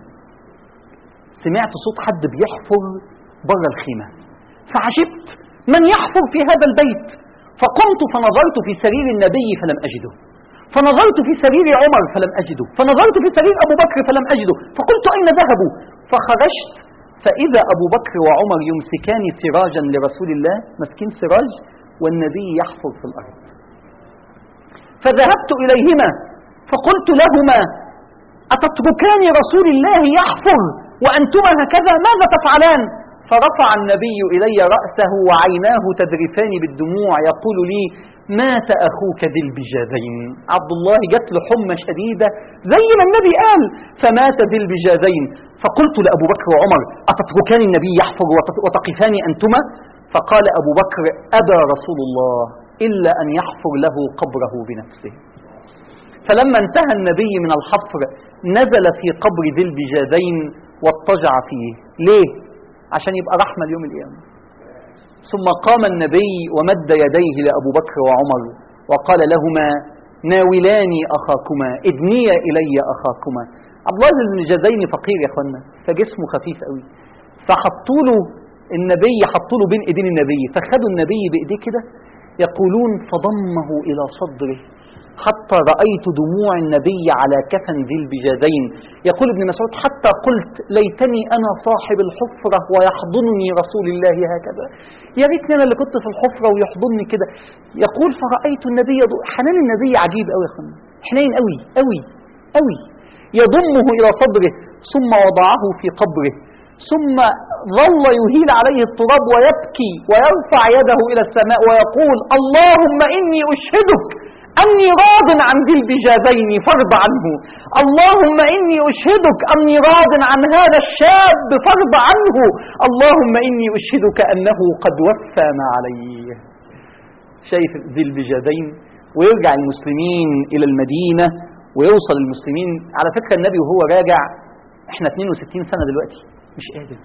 سمعت صوت حد بيحفر بره الخيمة، فعجبت من يحفر في هذا البيت؟ فقمت فنظرت في سرير النبي فلم أجده، فنظرت في سرير عمر فلم أجده، فنظرت في سرير أبو بكر فلم أجده، فقلت أين ذهبوا؟ فخرجت فإذا أبو بكر وعمر يمسكان سراجا لرسول الله، مسكين سراج والنبي يحفر في الأرض. فذهبت إليهما فقلت لهما أتتركان رسول الله يحفر وأنتما هكذا ماذا تفعلان؟ فرفع النبي إلي رأسه وعيناه تذرفان بالدموع يقول لي مات أخوك ذي البجاذين. عبد الله جت له حمى شديدة زي ما النبي قال فمات ذي البجاذين. فقلت لأبو بكر وعمر أتتركان النبي يحفر وتقفان أنتما؟ فقال أبو بكر أبى رسول الله إلا أن يحفر له قبره بنفسه. فلما انتهى النبي من الحفر نزل في قبر ذي البجاذين واضطجع فيه. ليه؟ عشان يبقى رحمة اليوم القيامة. ثم قام النبي ومد يديه لأبو بكر وعمر وقال لهما ناولاني أخاكما ادنيا إلي أخاكما. عبد الله بن البجاذين فقير يا اخوانا فجسمه خفيف قوي، فحطوا له النبي حطوا له بين ايدين النبي، فخدوا النبي بايديه كده يقولون فضمه إلى صدره حتى رأيت دموع النبي على كفن ذي البجاذين. يقول ابن مسعود حتى قلت ليتني أنا صاحب الحفرة ويحضنني رسول الله هكذا، يا ريتني أنا اللي كنت في الحفرة ويحضنني كده. يقول فرأيت النبي يضم، حنان النبي عجيب قوي يا اخوانا، حنين قوي قوي قوي، يضمه إلى صدره ثم وضعه في قبره ثم ظل يهيل عليه التراب ويبكي ويرفع يده إلى السماء ويقول اللهم إني أشهدك أني راض عن ذي البجاذين فارض عنه، اللهم إني أشهدك أني راض عن هذا الشاب فارض عنه، اللهم إني أشهدك أنه قد وفى ما عليه. شايف ذي البجاذين؟ ويرجع المسلمين إلى المدينة ويوصل المسلمين. على فكرة النبي وهو راجع احنا اثنين وستين سنة دلوقتي مش قادر،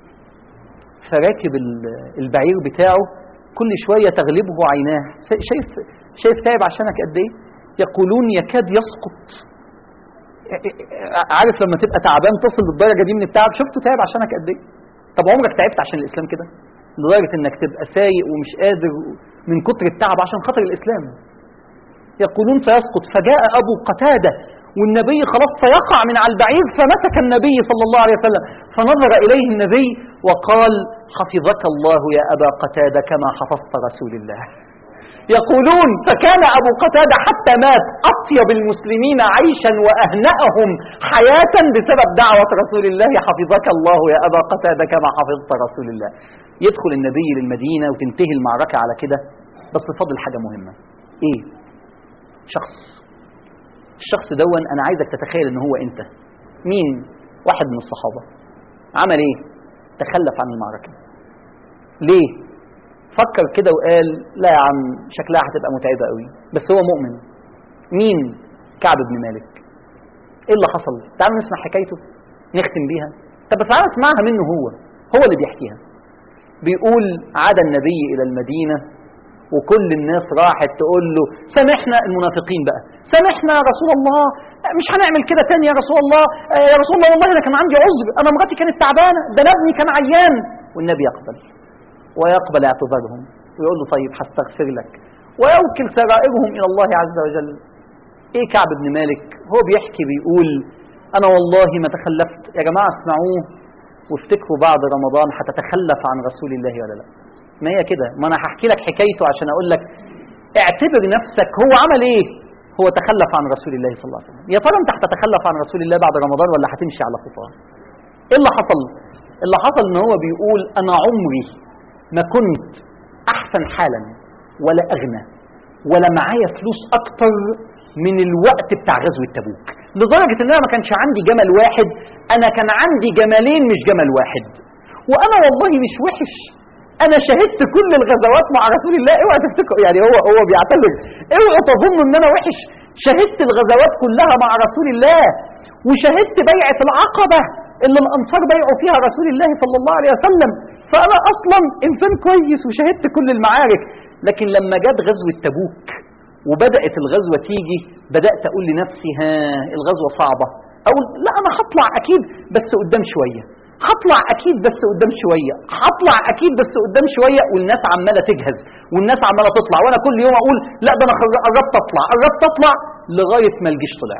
فراكب البعير بتاعه كل شوية تغلبه عيناه. شايف شايف تعب عشانك قد ايه؟ يقولون يكاد يسقط. عارف لما تبقى تعبان تصل للدرجة دي من التعب؟ شفته تعب عشانك قد ايه؟ طب عمرك تعبت عشان الإسلام كده؟ لدرجة انك تبقى سايق ومش قادر من كتر التعب عشان خاطر الإسلام. يقولون سيسقط. فجاء أبو قتادة والنبي خلاص سيقع من على البعير، فمسك النبي صلى الله عليه وسلم فنظر إليه النبي وقال حفظك الله يا أبا قتادة كما حفظت رسول الله. يقولون فكان أبو قتادة حتى مات أطيب المسلمين عيشا وأهنأهم حياة بسبب دعوة رسول الله حفظك الله يا أبا قتادة كما حفظت رسول الله. يدخل النبي للمدينة وتنتهي المعركة على كده، بس فضل حاجة مهمة. إيه؟ شخص. الشخص دون أنا عايزك تتخيل إن هو أنت. مين؟ واحد من الصحابة. عمل إيه؟ تخلف عن المعركة. ليه؟ فكر كده وقال لا يا عم شكلها هتبقى متعبة قوي، بس هو مؤمن. مين؟ كعب بن مالك. ايه اللي حصل؟ تعالوا نسمع حكايته نختم بيها. طب بس تعالوا نسمعها منه هو. هو اللي بيحكيها. بيقول عاد النبي إلى المدينة وكل الناس راحت تقول له سامحنا، المنافقين بقى، سامحنا يا رسول الله، مش هنعمل كده تاني يا رسول الله، يا رسول الله والله أنا كان عندي عذر، أنا مراتي كانت تعبانة، ده أنا ابني كان عيان. والنبي يقبل ويقبل اعتذارهم ويقول له طيب هستغفر لك ويوكل سرائرهم إلى الله عز وجل. إيه كعب بن مالك هو بيحكي بيقول أنا والله ما تخلفت. يا جماعة اسمعوه وافتكروا بعد رمضان هتتخلف عن رسول الله ولا لا. ما هي كده، ما أنا هحكي لك حكايته عشان أقول لك اعتبر نفسك هو عمل إيه. هو تخلف عن رسول الله صلى الله عليه وسلم. يا ترى أنت هتتخلف عن رسول الله بعد رمضان ولا هتمشي على خطاه؟ إيه اللي حصل؟ اللي حصل إن هو بيقول أنا عمري ما كنت أحسن حالا ولا أغنى ولا معايا فلوس أكتر من الوقت بتاع غزوة تبوك، لدرجة إن أنا ما كانش عندي جمل واحد، أنا كان عندي جملين مش جمل واحد. وأنا والله مش وحش، أنا شهدت كل الغزوات مع رسول الله. اوعى تفتكر يعني هو هو بيعتذر، اوعى تظن إن أنا وحش، شهدت الغزوات كلها مع رسول الله، وشهدت بيعة العقبة اللي الأنصار بيعوا فيها رسول الله صلى الله عليه وسلم، فأنا أصلا إنسان كويس وشهدت كل المعارك. لكن لما جت غزوة تبوك وبدأت الغزوة تيجي، بدأت أقول لنفسي ها الغزوة صعبة، أقول لا أنا هطلع أكيد بس قدام شوية، هطلع أكيد بس قدام شوية، هطلع أكيد بس قدام شوية، والناس عمالة تجهز والناس عمالة تطلع، وأنا كل يوم أقول لا ده أنا قربت أطلع قربت أطلع لغاية ما الجيش طلع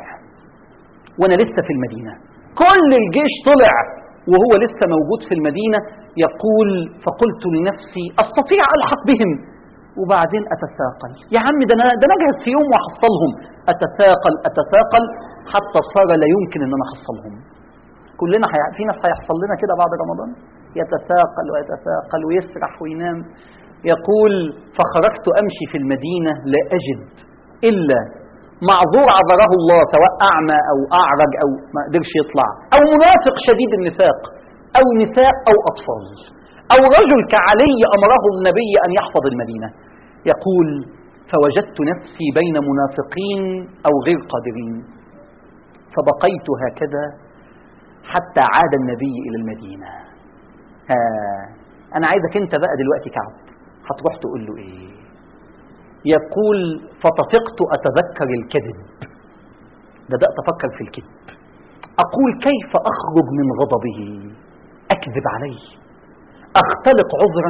وأنا لسه في المدينة. كل الجيش طلع وهو لسه موجود في المدينة. يقول فقلت لنفسي أستطيع ألحق بهم، وبعدين أتثاقل، يا عم ده أنا ده أنا أجهز في يوم وأحصلهم، أتثاقل أتثاقل حتى صار لا يمكن أن أنا أحصلهم. كلنا حي... في ناس هيحصل لنا كده بعد رمضان، يتثاقل ويتثاقل ويسرح وينام. يقول فخرجت أمشي في المدينة لا أجد إلا معذور عذره الله، سواء أعمى أو أعرج أو ما قدرش يطلع، أو منافق شديد النفاق، أو نساء أو أطفال، أو رجل كعلي أمره النبي أن يحفظ المدينة. يقول فوجدت نفسي بين منافقين أو غير قادرين، فبقيت هكذا حتى عاد النبي إلى المدينة. ها أنا عايزك أنت بقى دلوقتي كعب هتروح تقول له إيه؟ يقول فطفقت أتذكر الكذب، بدأت أفكر في الكذب، أقول كيف أخرج من غضبه، أكذب عليه، أختلق عذرا.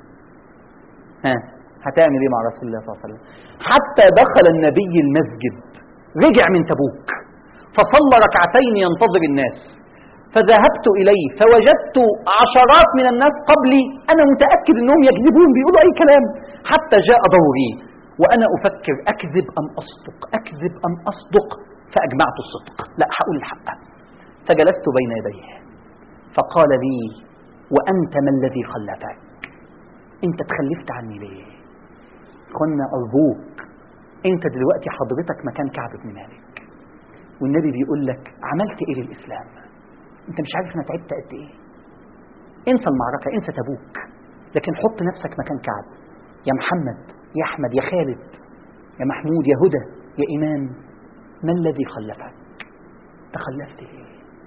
ها هتعمل إيه مع رسول الله صلى الله عليه وسلم؟ حتى دخل النبي المسجد، رجع من تبوك فصلى ركعتين ينتظر الناس، فذهبت إليه فوجدت عشرات من الناس قبلي، أنا متأكد أنهم يكذبون بيقولوا أي كلام، حتى جاء دوري وأنا أفكر أكذب أم أصدق أكذب أم أصدق، فأجمعت الصدق، لا هقول الحق. فجلست بين يديه فقال لي وأنت ما الذي خلفك؟ أنت تخلفت عني ليه؟ كنا أرجوك أنت دلوقتي حضرتك مكان كعب بن مالك، والنبي بيقول لك عملت إيه للإسلام؟ أنت مش عارف أنا تعبت قد إيه؟ انسى المعركة، انسى تبوك، لكن حط نفسك مكان كعب. يا محمد، يا أحمد، يا خالد، يا محمود، يا هدى، يا إيمان، ما الذي خلفك؟ تخلفت إيه؟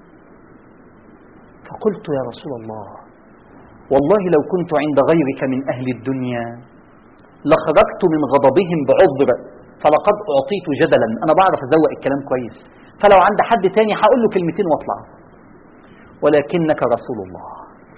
فقلت يا رسول الله والله لو كنت عند غيرك من أهل الدنيا لخرجت من غضبهم بعذر، فلقد أعطيت جدلا، أنا بعرف أزوق الكلام كويس، فلو عند حد تاني هقول له كلمتين واطلع، ولكنك رسول الله،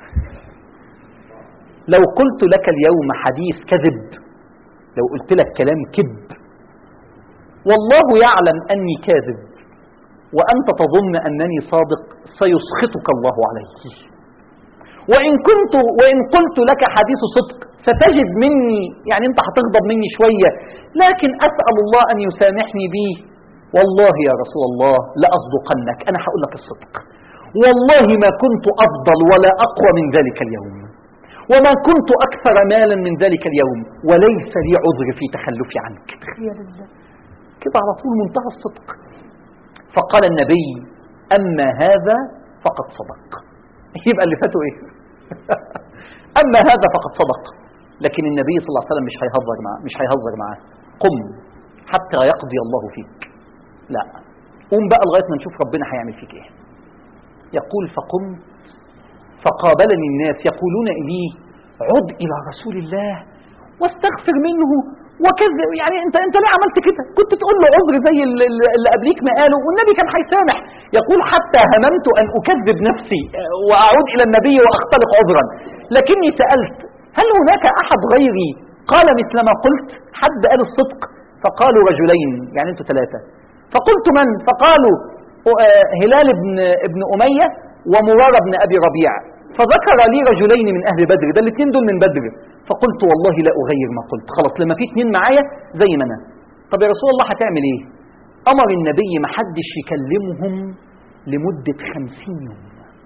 لو قلت لك اليوم حديث كذب، لو قلت لك كلام كذب والله يعلم أني كاذب وأنت تظن أنني صادق، سيسخطك الله عليه. وإن كنت وإن قلت لك حديث صدق ستجد مني، يعني أنت هتغضب مني شوية، لكن أسأل الله أن يسامحني به، والله يا رسول الله لأصدقنك، أنا هقول لك الصدق، والله ما كنت أفضل ولا أقوى من ذلك اليوم، وما كنت أكثر مالا من ذلك اليوم، وليس لي عذر في تخلفي عنك. تخيل الله كده على طول منتهى الصدق. فقال النبي أما هذا فقد صدق. يبقى اللي فاته إيه؟ أما هذا فقد صدق. لكن النبي صلى الله عليه وسلم مش هيهزر معاه، مش هيهزر معاه. قم حتى يقضي الله فيك. لا، قوم بقى لغاية ما نشوف ربنا هيعمل فيك إيه. يقول فقمت فقابلني الناس يقولون لي عد إلى رسول الله واستغفر منه وكذب، يعني انت انت ليه عملت كده؟ كنت تقول له عذر زي اللي قبليك ما قالوا والنبي كان هيسامح. يقول حتى هممت ان اكذب نفسي واعود الى النبي واختلق عذرا، لكني سالت هل هناك احد غيري قال مثل ما قلت؟ حد قال الصدق؟ فقالوا رجلين، يعني انتوا ثلاثه. فقلت من؟ فقالوا هلال بن ابن اميه ومرارة بن ابي ربيع. فذكر لي رجلين من اهل بدر، ده الاثنين دول من بدر. فقلت والله لا أغير ما قلت، خلاص لما في اتنين معايا زي ما أنا. طب يا رسول الله هتعمل إيه؟ أمر النبي محدش يكلمهم لمدة خمسين يوم.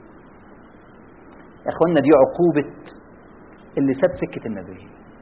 يا أخوانا دي عقوبة اللي ساب سكة النبي،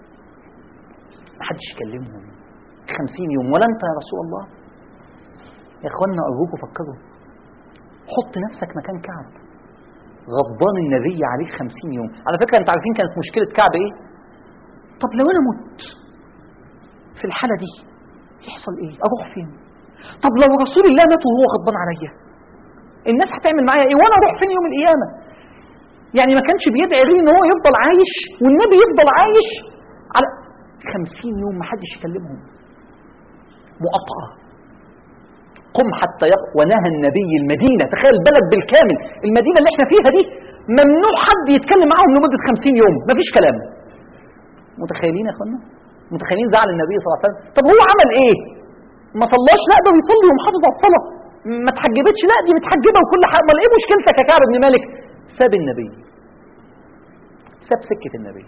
محدش يكلمهم خمسين يوم. ولا أنت يا رسول الله؟ يا أخوانا أرجوكوا فكروا، حط نفسك مكان كعب غضبان النبي عليه خمسين يوم. على فكرة أنت عارفين كانت مشكلة كعب إيه؟ طب لو أنا مت في الحالة دي يحصل إيه؟ أروح فين؟ طب لو رسول الله مات وهو غضبان عليا الناس هتعمل معايا إيه؟ وأنا أروح فين يوم القيامة؟ يعني ما كانش بيدعي غير إن هو يفضل عايش والنبي يفضل عايش على خمسين يوم ما حدش يكلمهم. مقاطعة. قم حتى يق... ونهى النبي المدينة، تخيل البلد بالكامل، المدينة اللي احنا فيها دي ممنوع حد يتكلم معاهم لمدة خمسين يوم، مفيش كلام. متخيلين يا اخوانا؟ متخيلين زعل النبي صلى الله عليه وسلم؟ طب هو عمل ايه؟ ما صلاش؟ لا ده بيصلي ومحافظ على الصلاة. ما اتحجبتش؟ لا دي متحجبة وكل حاجة. امال ايه مشكلتك يا كعب بن مالك؟ ساب النبي، ساب سكة النبي،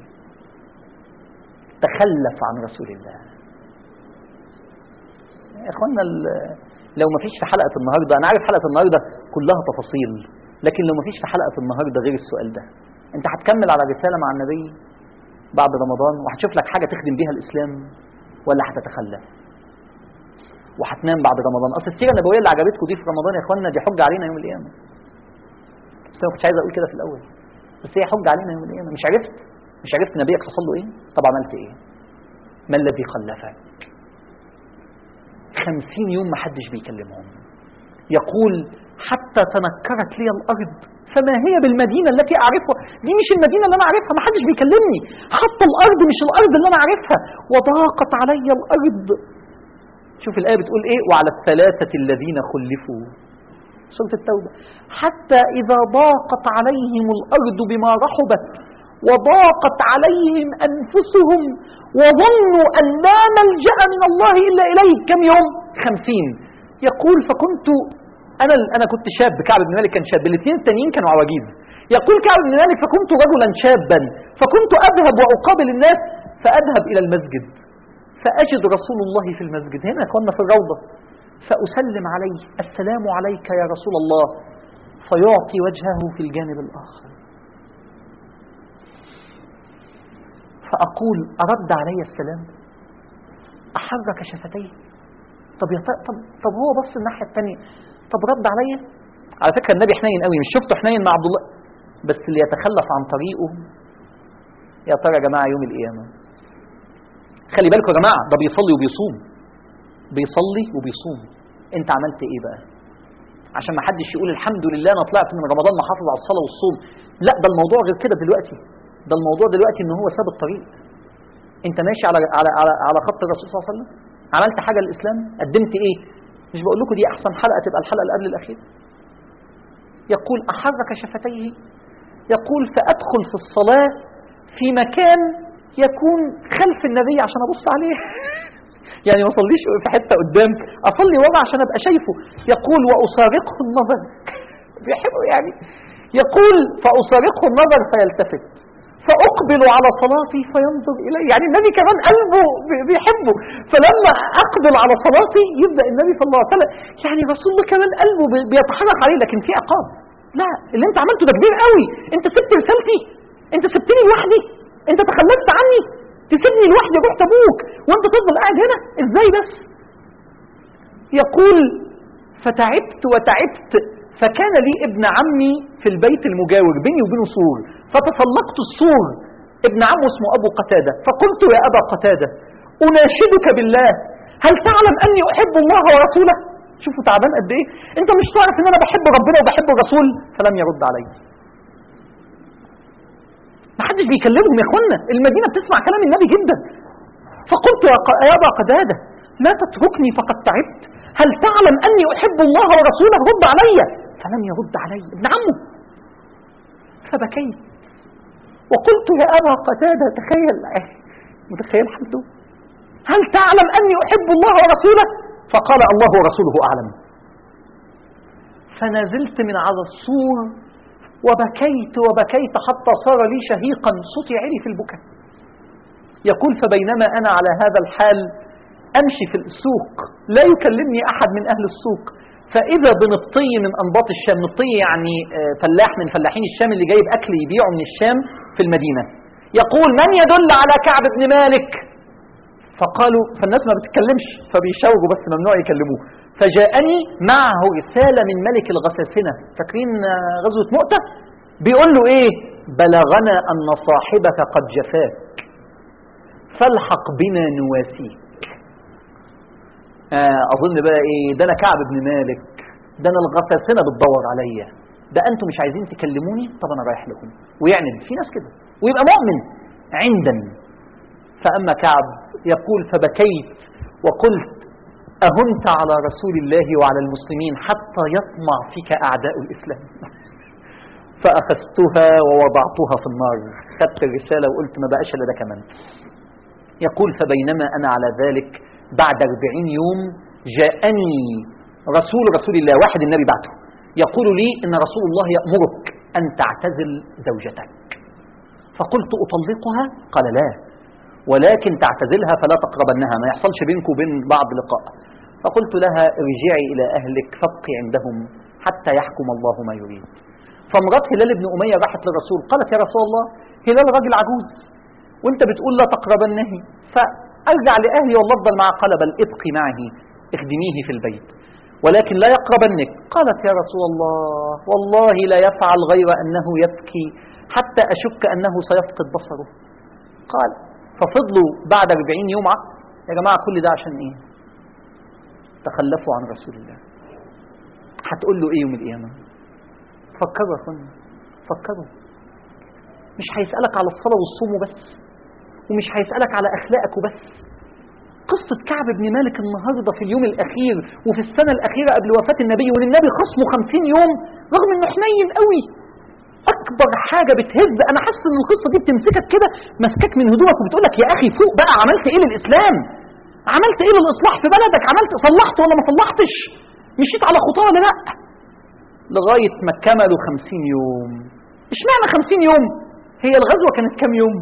تخلف عن رسول الله. يا اخوانا لو ما فيش في حلقة النهاردة، انا عارف حلقة النهاردة كلها تفاصيل، لكن لو ما فيش في حلقة النهاردة غير السؤال ده، انت هتكمل على رسالة مع النبي بعد رمضان وهتشوف لك حاجة تخدم بيها الإسلام، ولا هتتخلف وهتنام بعد رمضان؟ أصل السيرة النبوية اللي عجبتكم دي في رمضان يا إخواننا دي حجة علينا يوم القيامة. بس أنا ما كنتش عايز أقول كده في الأول، بس هي حجة علينا يوم القيامة. مش عرفت مش عرفت نبيك حصل له إيه؟ طب عملت إيه؟ ما الذي خلفك؟ خمسين يوم ما حدش بيكلمهم. يقول حتى تنكرت لي الأرض فما هي بالمدينة التي أعرفها. دي مش المدينة اللي أنا أعرفها، ما حدش بيكلمني. حتى الأرض مش الأرض اللي أنا أعرفها. وضاقت علي الأرض. شوف الآية بتقول إيه؟ وعلى الثلاثة الذين خلفوا، سورة التوبة، حتى إذا ضاقت عليهم الأرض بما رحبت وضاقت عليهم أنفسهم وظنوا أن لا ملجأ من الله إلا إليه. كم يوم؟ خمسين. يقول فكنت أنا أنا كنت شاب، كعب بن مالك كان شاب، الاثنين التانيين كانوا عواجيز. يقول كعب بن مالك فكنت رجلا شابا فكنت أذهب وأقابل الناس فأذهب إلى المسجد فأجد رسول الله في المسجد، هنا كنا في الروضة، فأسلم عليه السلام عليك يا رسول الله، فيعطي وجهه في الجانب الآخر. فأقول أرد علي السلام؟ أحرك شفتيه؟ طب, طب, طب هو بص الناحية الثانية، طب رد عليا؟ على فكرة النبي حنين قوي، مش شفته حنين مع عبد الله؟ بس اللي يتخلف عن طريقه يا ترى يا جماعة يوم القيامة. خلي بالكم يا جماعة، ده بيصلي وبيصوم، بيصلي وبيصوم. انت عملت ايه بقى؟ عشان ما حدش يقول الحمد لله انا طلعت من رمضان محافظ على الصلاة والصوم. لا، ده الموضوع غير كده دلوقتي. ده الموضوع دلوقتي ان هو ساب الطريق. انت ماشي على على على, على خط الرسول صلى الله عليه وسلم؟ عملت حاجة للإسلام؟ قدمت ايه؟ مش بقول لكم دي احسن حلقة تبقى الحلقة اللي قبل الأخيرة. يقول أحرك شفتيه، يقول فأدخل في الصلاة في مكان يكون خلف النبي عشان أبص عليه. يعني ما أصليش في حتة قدام، أصلي ورا عشان أبقى شايفه. يقول وأسارقه النظر. بيحبه يعني. يقول فأسارقه النظر فيلتفت فأقبل على صلاتي فينظر إلي. يعني النبي كمان قلبه بيحبه، فلما أقبل على صلاتي يبدأ النبي صلى الله عليه وسلم، يعني رسول الله كمان قلبه بيتحرك عليه، لكن في عقاب. لا، اللي انت عملته ده كبير قوي. انت سبت رسالتي، انت سبتني لوحدي، انت تخلفت عني، تسيبني لوحدي رحت ابوك وانت تفضل قاعد هنا ازاي بس؟ يقول فتعبت وتعبت فكان لي ابن عمي في البيت المجاور بيني وبينه سور، فتسلقت السور، ابن عمه اسمه ابو قتادة، فقلت يا ابا قتادة اناشدك بالله هل تعلم اني احب الله ورسوله؟ شوفوا تعبان قد ايه، انت مش تعرف ان انا بحب ربنا وبحب الرسول؟ فلم يرد علي. ما حدش بيكلمهم يا اخوانا، المدينة بتسمع كلام النبي جدا. فقلت يا أبا قتادة لا تتركني فقد تعبت، هل تعلم أني أحب الله ورسوله؟ رد علي. فلم يرد علي ابن عمه. فبكيت وقلت يا أبا قتادة، تخيل متخيل حالته، هل تعلم أني أحب الله ورسوله؟ فقال الله ورسوله أعلم. فنزلت من على السور وبكيت وبكيت حتى صار لي شهيقا، صوتي عالي في البكاء. يقول فبينما أنا على هذا الحال أمشي في السوق، لا يكلمني أحد من أهل السوق، فإذا بنطي من أنباط الشام. نطي يعني فلاح من فلاحين الشام اللي جايب أكل يبيعه من الشام في المدينة. يقول من يدل على كعب بن مالك؟ فقالوا، فالناس ما بتتكلمش فبيشاوروا بس ممنوع يكلموه. فجاءني معه رسالة من ملك الغساسنة، فاكرين غزوة مؤتة؟ بيقول له ايه؟ بلغنا أن صاحبك قد جفاك فالحق بنا نواسيك. آه أظن بقى ايه ده، أنا كعب بن مالك، ده أنا الغساسنة بتدور عليا، ده أنتم مش عايزين تكلموني، طب أنا رايح لكم. ويعند في ناس كده ويبقى مؤمن عندا. فأما كعب يقول فبكيت وقلت أهنت على رسول الله وعلى المسلمين حتى يطمع فيك أعداء الإسلام. فأخذتها ووضعتها في النار، خدت الرسالة وقلت ما بقاش إلا ده كمان. يقول فبينما أنا على ذلك بعد أربعين يوم جاءني رسول رسول الله، واحد النبي بعته، يقول لي إن رسول الله يأمرك أن تعتزل زوجتك. فقلت أطلقها؟ قال لا، ولكن تعتزلها فلا تقربنها، ما يحصلش بينك وبين بعض لقاء. فقلت لها ارجعي إلى أهلك فابقي عندهم حتى يحكم الله ما يريد. فامرأة هلال بن أمية راحت للرسول قالت يا رسول الله هلال راجل عجوز وانت بتقول لا تقربنه، فأرجع لأهلي والله افضل معه. قال بل ابقي معه اخدميه في البيت ولكن لا يقربنك. قالت يا رسول الله والله لا يفعل غير أنه يبكي حتى أشك أنه سيفقد بصره. قال ففضلوا بعد أربعين يوم عقد. يا جماعة كل ده عشان ايه؟ تخلفوا عن رسول الله. هتقول له ايه يوم القيامة؟ فكروا يا اخوانا، فكروا. مش هيسألك على الصلاة والصوم وبس، ومش هيسألك على أخلاقك وبس. قصة كعب بن مالك النهاردة في اليوم الأخير وفي السنة الأخيرة قبل وفاة النبي، وإن النبي خصمه خمسين يوم رغم إنه حنين قوي. أكبر حاجة بتهز، أنا حاسس إن القصة دي بتمسكك كده مسكك من هدومك وبتقولك يا أخي فوق بقى، عملت إيه للإسلام؟ عملت إيه للإصلاح في بلدك؟ عملت صلحت ولا ما صلحتش؟ مشيت على خطاه ولا لأ؟ لغاية ما كملوا خمسين يوم. اشمعنى خمسين يوم؟ هي الغزوة كانت كام يوم؟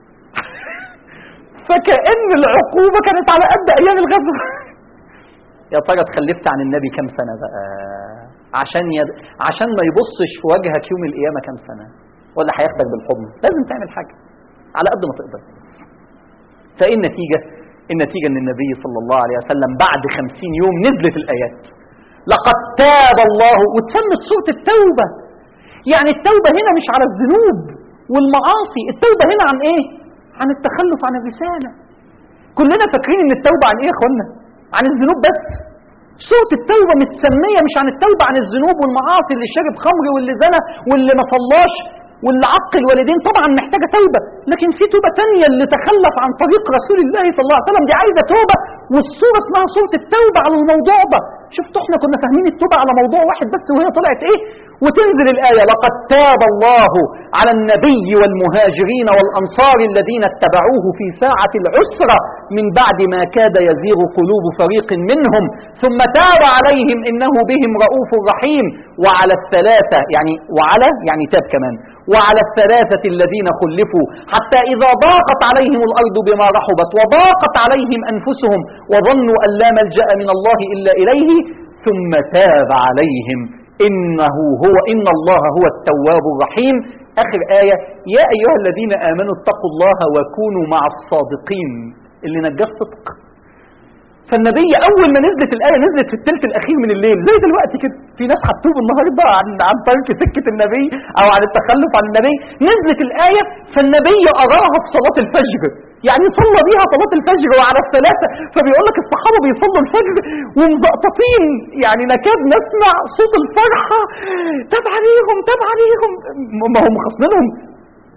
فكأن العقوبة كانت على قد أيام الغزوة. يا ترى اتخلفت عن النبي كام سنة بقى عشان يد... عشان ما يبصش في وجهك يوم القيامة كام سنة، ولا هياخدك بالحضن؟ لازم تعمل حاجة على قد ما تقدر. فإيه النتيجة؟ النتيجة أن النبي صلى الله عليه وسلم بعد خمسين يوم نزلت الآيات لقد تاب الله، وتسمت سورة التوبة. يعني التوبة هنا مش على الذنوب والمعاصي، التوبة هنا عن ايه؟ عن التخلف عن الرسالة. كلنا فاكرين ان التوبة عن ايه يا اخوانا؟ عن الذنوب بس. سورة التوبة متسمية مش عن التوبة عن الذنوب والمعاصي، اللي شرب خمر واللي زنى واللي ما صلاش واللي عق الوالدين طبعا محتاجة توبة، لكن في توبة تانية اللي تخلف عن طريق رسول الله صلى الله عليه وسلم دي عايزة توبة، والسورة اسمها سورة التوبة على الموضوع ده. شفتوا احنا كنا فاهمين التوبة على موضوع واحد بس وهي طلعت ايه؟ وتنزل الآية لقد تاب الله على النبي والمهاجرين والأنصار الذين اتبعوه في ساعة العسرة من بعد ما كاد يزيغ قلوب فريق منهم ثم تاب عليهم إنه بهم رؤوف رحيم. وعلى الثلاثة يعني وعلى يعني تاب كمان، وعلى الثلاثة الذين خلفوا حتى إذا ضاقت عليهم الأرض بما رحبت وضاقت عليهم أنفسهم وظنوا أن لا ملجأ من الله إلا إليه ثم تاب عليهم إنه هو إن الله هو التواب الرحيم. آخر آية يا أيها الذين آمنوا اتقوا الله وكونوا مع الصادقين، اللي نجاه صدق. فالنبي أول ما نزلت الآية نزلت في الثلث الأخير من الليل زي دلوقتي كده. في ناس هتتوب النهارده عن عن ترك سكة النبي أو عن التخلف عن النبي. نزلت الآية فالنبي أراها في صلاة الفجر، يعني صلى بيها صلاة الفجر وعلى الثلاثة. فبيقول لك الصحابة بيصلوا الفجر ومزقططين، يعني نكاد نسمع صوت الفرحة، تاب عليهم تاب عليهم. ما هم خصمينهم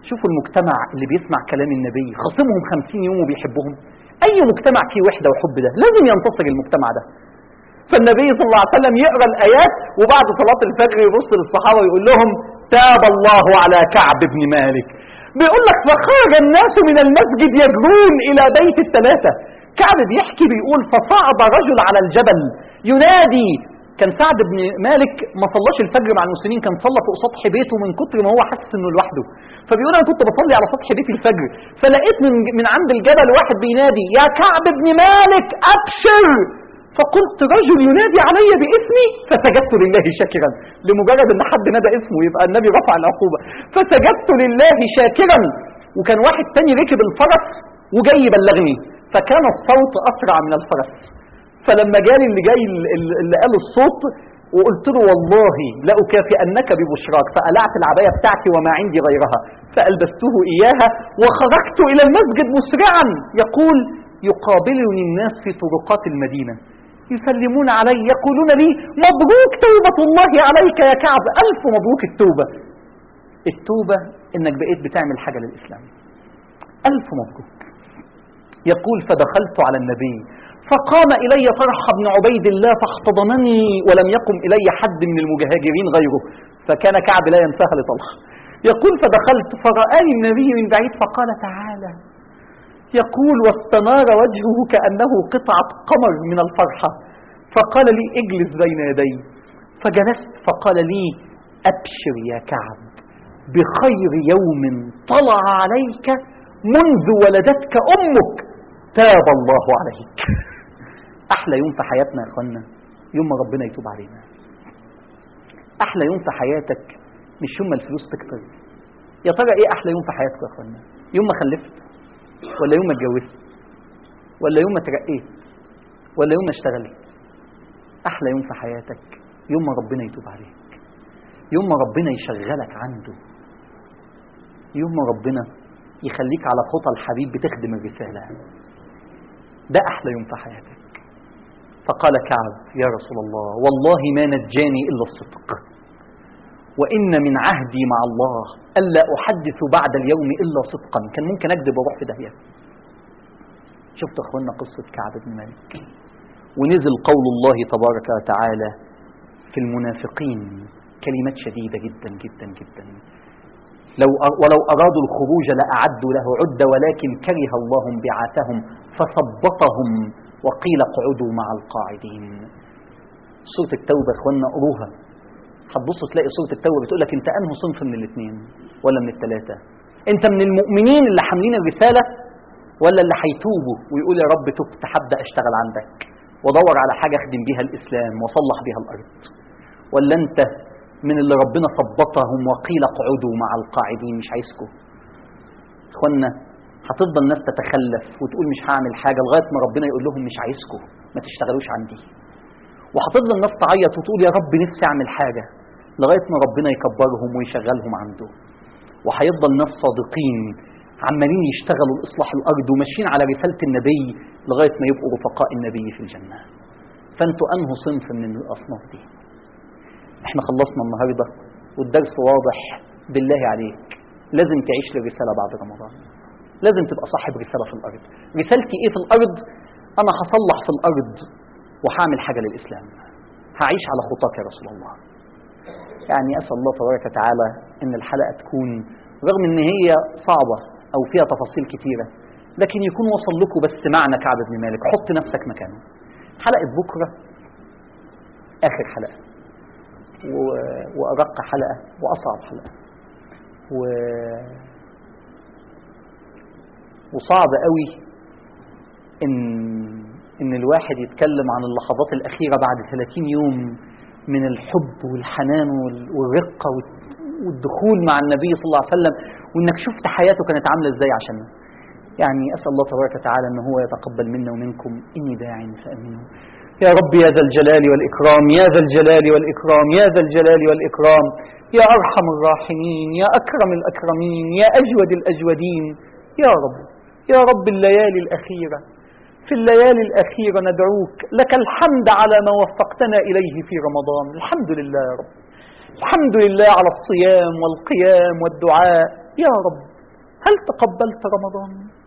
شوفوا المجتمع اللي بيسمع كلام النبي خصمهم خمسين يوم وبيحبهم. أي مجتمع فيه وحدة وحب ده لازم ينتصر المجتمع ده. فالنبي صلى الله عليه وسلم يقرأ الآيات وبعد صلاة الفجر يبص للصحابة ويقول لهم تاب الله على كعب بن مالك. بيقول لك فخرج الناس من المسجد يجرون إلى بيت الثلاثة. كعب بيحكي بيقول فصعد رجل على الجبل ينادي. كان سعد بن مالك ما صلاش الفجر مع المسلمين، كان صلى فوق سطح بيته من كتر ما هو حاسس انه لوحده. فبيقول انا كنت بصلي على سطح بيتي الفجر فلقيت من من عند الجبل واحد بينادي يا كعب بن مالك ابشر. فقلت رجل ينادي علي باسمي فسجدت لله شاكرا. لمجرد ان حد نادى اسمه يبقى النبي رفع العقوبة. فسجدت لله شاكرا. وكان واحد تاني ركب الفرس وجاي يبلغني فكان الصوت اسرع من الفرس. فلما جالي اللي جاي اللي قال الصوت وقلت له والله لأكافئنك ببشراك، فقلعت العباية بتاعتي وما عندي غيرها فألبسته إياها وخرجت إلى المسجد مسرعا. يقول يقابلني الناس في طرقات المدينة يسلمون علي يقولون لي مبروك توبة الله عليك يا كعب. ألف مبروك التوبة. التوبة إنك بقيت بتعمل حاجة للإسلام. ألف مبروك. يقول فدخلت على النبي فقام إلي طلحة بن عبيد الله فاحتضنني ولم يقم إلي حد من المجاهرين غيره، فكان كعب لا ينساها لطلحة. يقول فدخلت فرآني النبي من بعيد فقال تعالى. يقول واستنار وجهه كأنه قطعة قمر من الفرحة فقال لي اجلس بين يدي. فجلست فقال لي أبشر يا كعب بخير يوم طلع عليك منذ ولدتك أمك تاب الله عليك. أحلى يوم في حياتنا يا أخوانا يوم ما ربنا يتوب علينا. أحلى يوم في حياتك مش يوم ما الفلوس تكتر. يا ترى إيه أحلى يوم في حياتك يا أخوانا؟ يوم ما خلفت ولا يوم ما اتجوزت ولا يوم ما ترقيت ولا يوم ما اشتغلت؟ أحلى يوم في حياتك يوم ما ربنا يتوب عليك، يوم ما ربنا يشغلك عنده، يوم ما ربنا يخليك على خطى الحبيب بتخدم الرسالة. ده أحلى يوم في حياتك. فقال كعب يا رسول الله والله ما نجاني إلا الصدق وإن من عهدي مع الله ألا أحدث بعد اليوم إلا صدقا. كان ممكن أكذب وأروح في داهية. شفت أخوانا قصة كعب بن مالك. ونزل قول الله تبارك وتعالى في المنافقين كلمات شديدة جدا جدا جدا. لو ولو أرادوا الخروج لأعدوا له عدة ولكن كره الله بعاثهم فثبطهم وقيل اقعدوا مع القاعدين. سورة التوبة اخوانا قروها هتبصوا تلاقي سورة التوبة بتقول لك انت انه صنف من الاثنين ولا من الثلاثة؟ انت من المؤمنين اللي حاملين الرسالة ولا اللي هيتوبوا ويقول يا رب تبت هبدأ اشتغل عندك وادور على حاجة اخدم بيها الاسلام واصلح بيها الارض؟ ولا انت من اللي ربنا ثبطهم وقيل اقعدوا مع القاعدين مش عايزكم؟ اخوانا هتفضل الناس تتخلف وتقول مش هعمل حاجة لغاية ما ربنا يقول لهم مش عايزكم ما تشتغلوش عندي. وهتفضل الناس تعيط وتقول يا رب نفسي اعمل حاجة لغاية ما ربنا يكبرهم ويشغلهم عنده. وهيفضل ناس صادقين عمالين يشتغلوا لإصلاح الأرض وماشيين على رسالة النبي لغاية ما يبقوا رفقاء النبي في الجنة. فانتوا أنه صنف من الأصناف دي. احنا خلصنا النهاردة والدرس واضح. بالله عليك لازم تعيش للرسالة بعد رمضان. لازم تبقى صاحب رسالة في الأرض. رسالتي ايه في الأرض؟ أنا هصلح في الأرض وهعمل حاجة للإسلام. هعيش على خطاك يا رسول الله. يعني أسأل الله تبارك وتعالى إن الحلقة تكون رغم إن هي صعبة أو فيها تفاصيل كتيرة لكن يكون وصل لكم بس معنى كعب بن مالك. حط نفسك مكانه. حلقة بكرة آخر حلقة و... وأرق حلقة وأصعب حلقة و... وصعب قوي إن إن الواحد يتكلم عن اللحظات الأخيرة بعد ثلاثين يوم من الحب والحنان والرقة والدخول مع النبي صلى الله عليه وسلم وإنك شفت حياته كانت عاملة إزاي عشان. يعني أسأل الله تبارك وتعالى أن هو يتقبل منا ومنكم. إني داع فأمنوا. يا رب يا ذا الجلال والإكرام يا ذا الجلال والإكرام يا ذا الجلال والإكرام يا أرحم الراحمين يا أكرم الأكرمين يا أجود الأجودين. يا رب يا رب الليالي الأخيرة في الليالي الأخيرة ندعوك لك الحمد على ما وفقتنا إليه في رمضان. الحمد لله يا رب. الحمد لله على الصيام والقيام والدعاء. يا رب هل تقبلت رمضان؟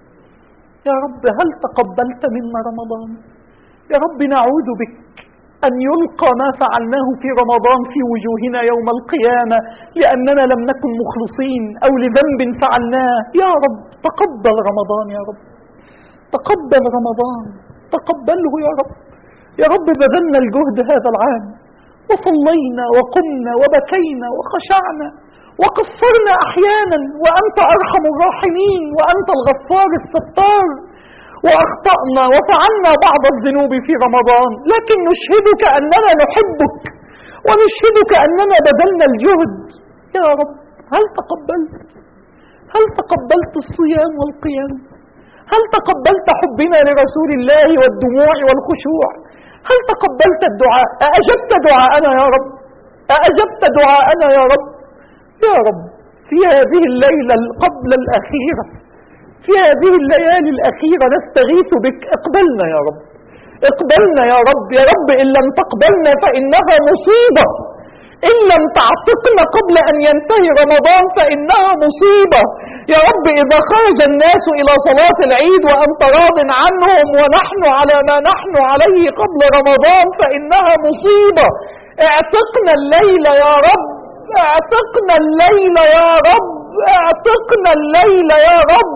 يا رب هل تقبلت منا رمضان؟ يا رب نعوذ بك أن يلقى ما فعلناه في رمضان في وجوهنا يوم القيامة لأننا لم نكن مخلصين أو لذنب فعلناه. يا رب تقبل رمضان، يا رب تقبل رمضان، تقبله يا رب. يا رب بذلنا الجهد هذا العام وصلينا وقمنا وبكينا وخشعنا وقصرنا أحيانا، وأنت أرحم الراحمين وأنت الغفار الستار، وأخطأنا وفعلنا بعض الذنوب في رمضان، لكن نشهدك أننا نحبك ونشهدك أننا بذلنا الجهد. يا رب هل تقبلت؟ هل تقبلت الصيام والقيام؟ هل تقبلت حبنا لرسول الله والدموع والخشوع؟ هل تقبلت الدعاء؟ أأجبت دعاءنا يا رب؟ أأجبت دعاءنا يا رب؟ يا رب في هذه الليلة قبل الأخيرة، في هذه الليالي الأخيرة نستغيث بك، اقبلنا يا رب، اقبلنا يا رب. يا رب إن لم تقبلنا فإنها مصيبة، إن لم تعتقنا قبل أن ينتهي رمضان فإنها مصيبة. يا رب إذا خرج الناس إلى صلاة العيد وأنت راض عنهم ونحن على ما نحن عليه قبل رمضان فإنها مصيبة. اعتقنا الليلة يا رب، اعتقنا الليلة يا رب، اعتقنا الليلة يا رب.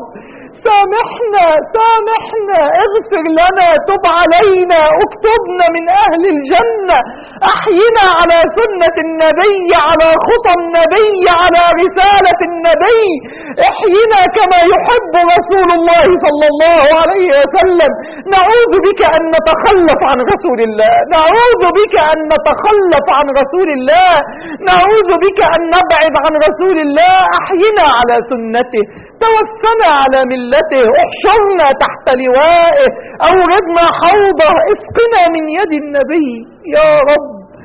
سامحنا سامحنا، اغفر لنا، تب علينا، اكتبنا من أهل الجنة، أحينا على سنة النبي، على خطى النبي، على رسالة النبي، احينا كما يحب رسول الله صلى الله عليه وسلم. نعوذ بك أن نتخلف عن رسول الله، نعوذ بك أن نتخلف عن رسول الله، نعوذ بك أن نبعد عن رسول الله. أحينا على سنته، توفنا على ملته، احشرنا تحت لوائه، اوردنا حوضه، اسقنا من يد النبي. يا رب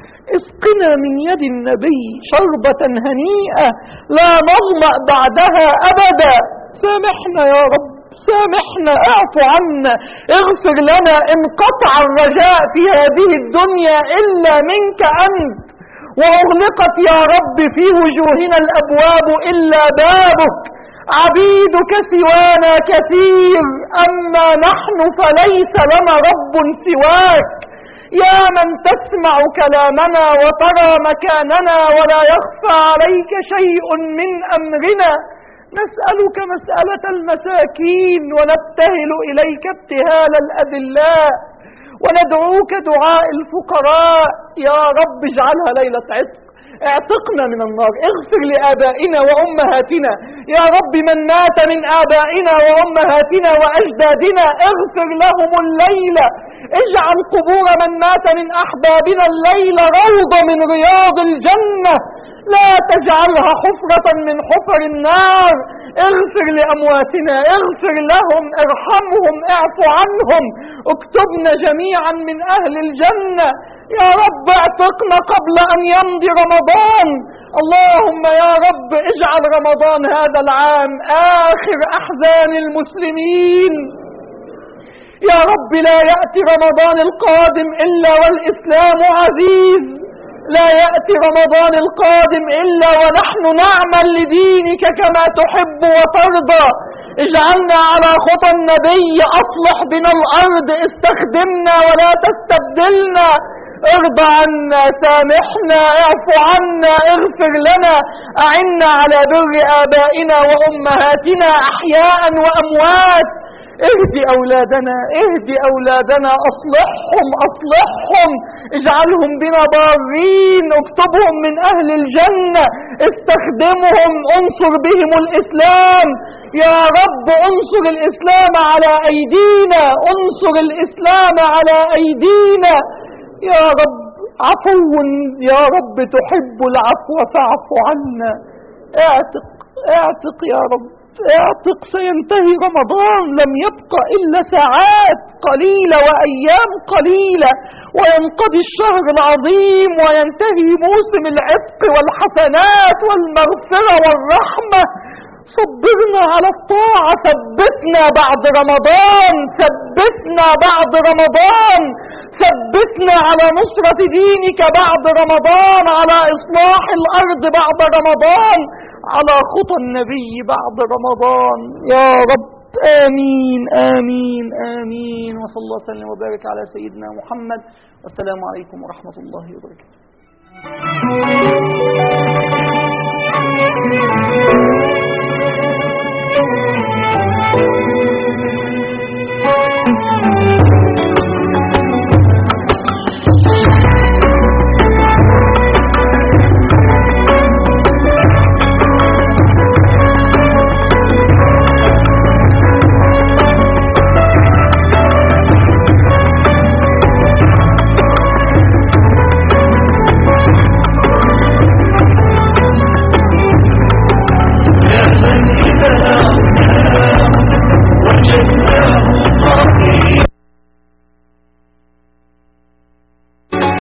اسقنا من يد النبي شربة هنيئة لا نظمأ بعدها أبدا. سامحنا يا رب، سامحنا، اعف عنا، اغفر لنا. انقطع الرجاء في هذه الدنيا إلا منك أنت، وأغلقت يا رب في وجوهنا الأبواب إلا بابك. عبيدك سوانا كثير، أما نحن فليس لنا رب سواك. يا من تسمع كلامنا وترى مكاننا ولا يخفى عليك شيء من أمرنا، نسألك مسألة المساكين ونبتهل إليك ابتهال الأذلاء وندعوك دعاء الفقراء. يا رب اجعلها ليلة عتق، اعتقنا من النار، اغفر لآبائنا وأمهاتنا. يا رب من مات من آبائنا وأمهاتنا وأجدادنا اغفر لهم الليلة، اجعل قبور من مات من أحبابنا الليلة روضة من رياض الجنة، لا تجعلها حفرة من حفر النار. اغفر لأمواتنا، اغفر لهم، ارحمهم، اعف عنهم، اكتبنا جميعا من أهل الجنة. يا رب اعتقنا قبل أن يمضي رمضان. اللهم يا رب اجعل رمضان هذا العام آخر أحزان المسلمين. يا رب لا يأتي رمضان القادم إلا والإسلام عزيز، لا يأتي رمضان القادم إلا ونحن نعمل لدينك كما تحب وترضى. اجعلنا على خطى النبي، أصلح بنا الأرض، استخدمنا ولا تستبدلنا، ارضى عنا، سامحنا، اعف عنا، اغفر لنا، أعنا على بر آبائنا وأمهاتنا أحياء وأموات. اهدي أولادنا، اهدي أولادنا، أصلحهم أصلحهم، اجعلهم بنا بارين، اكتبهم من أهل الجنة، استخدمهم، انصر بهم الإسلام. يا رب انصر الإسلام على أيدينا، انصر الإسلام على أيدينا. يا رب عفو، يا رب تحب العفو فاعف عنا. اعتق اعتق يا رب، اعتق، سينتهي رمضان، لم يبق إلا ساعات قليلة وأيام قليلة وينقضي الشهر العظيم وينتهي موسم العتق والحسنات والمغفرة والرحمة. صبرنا على الطاعة، ثبتنا بعد رمضان، ثبتنا بعد رمضان، ثبتنا على نصرة دينك بعد رمضان، على إصلاح الأرض بعد رمضان. على خطى النبي بعد رمضان يا رب. آمين آمين آمين. وصلى الله وسلم وبارك على سيدنا محمد، والسلام عليكم ورحمة الله وبركاته.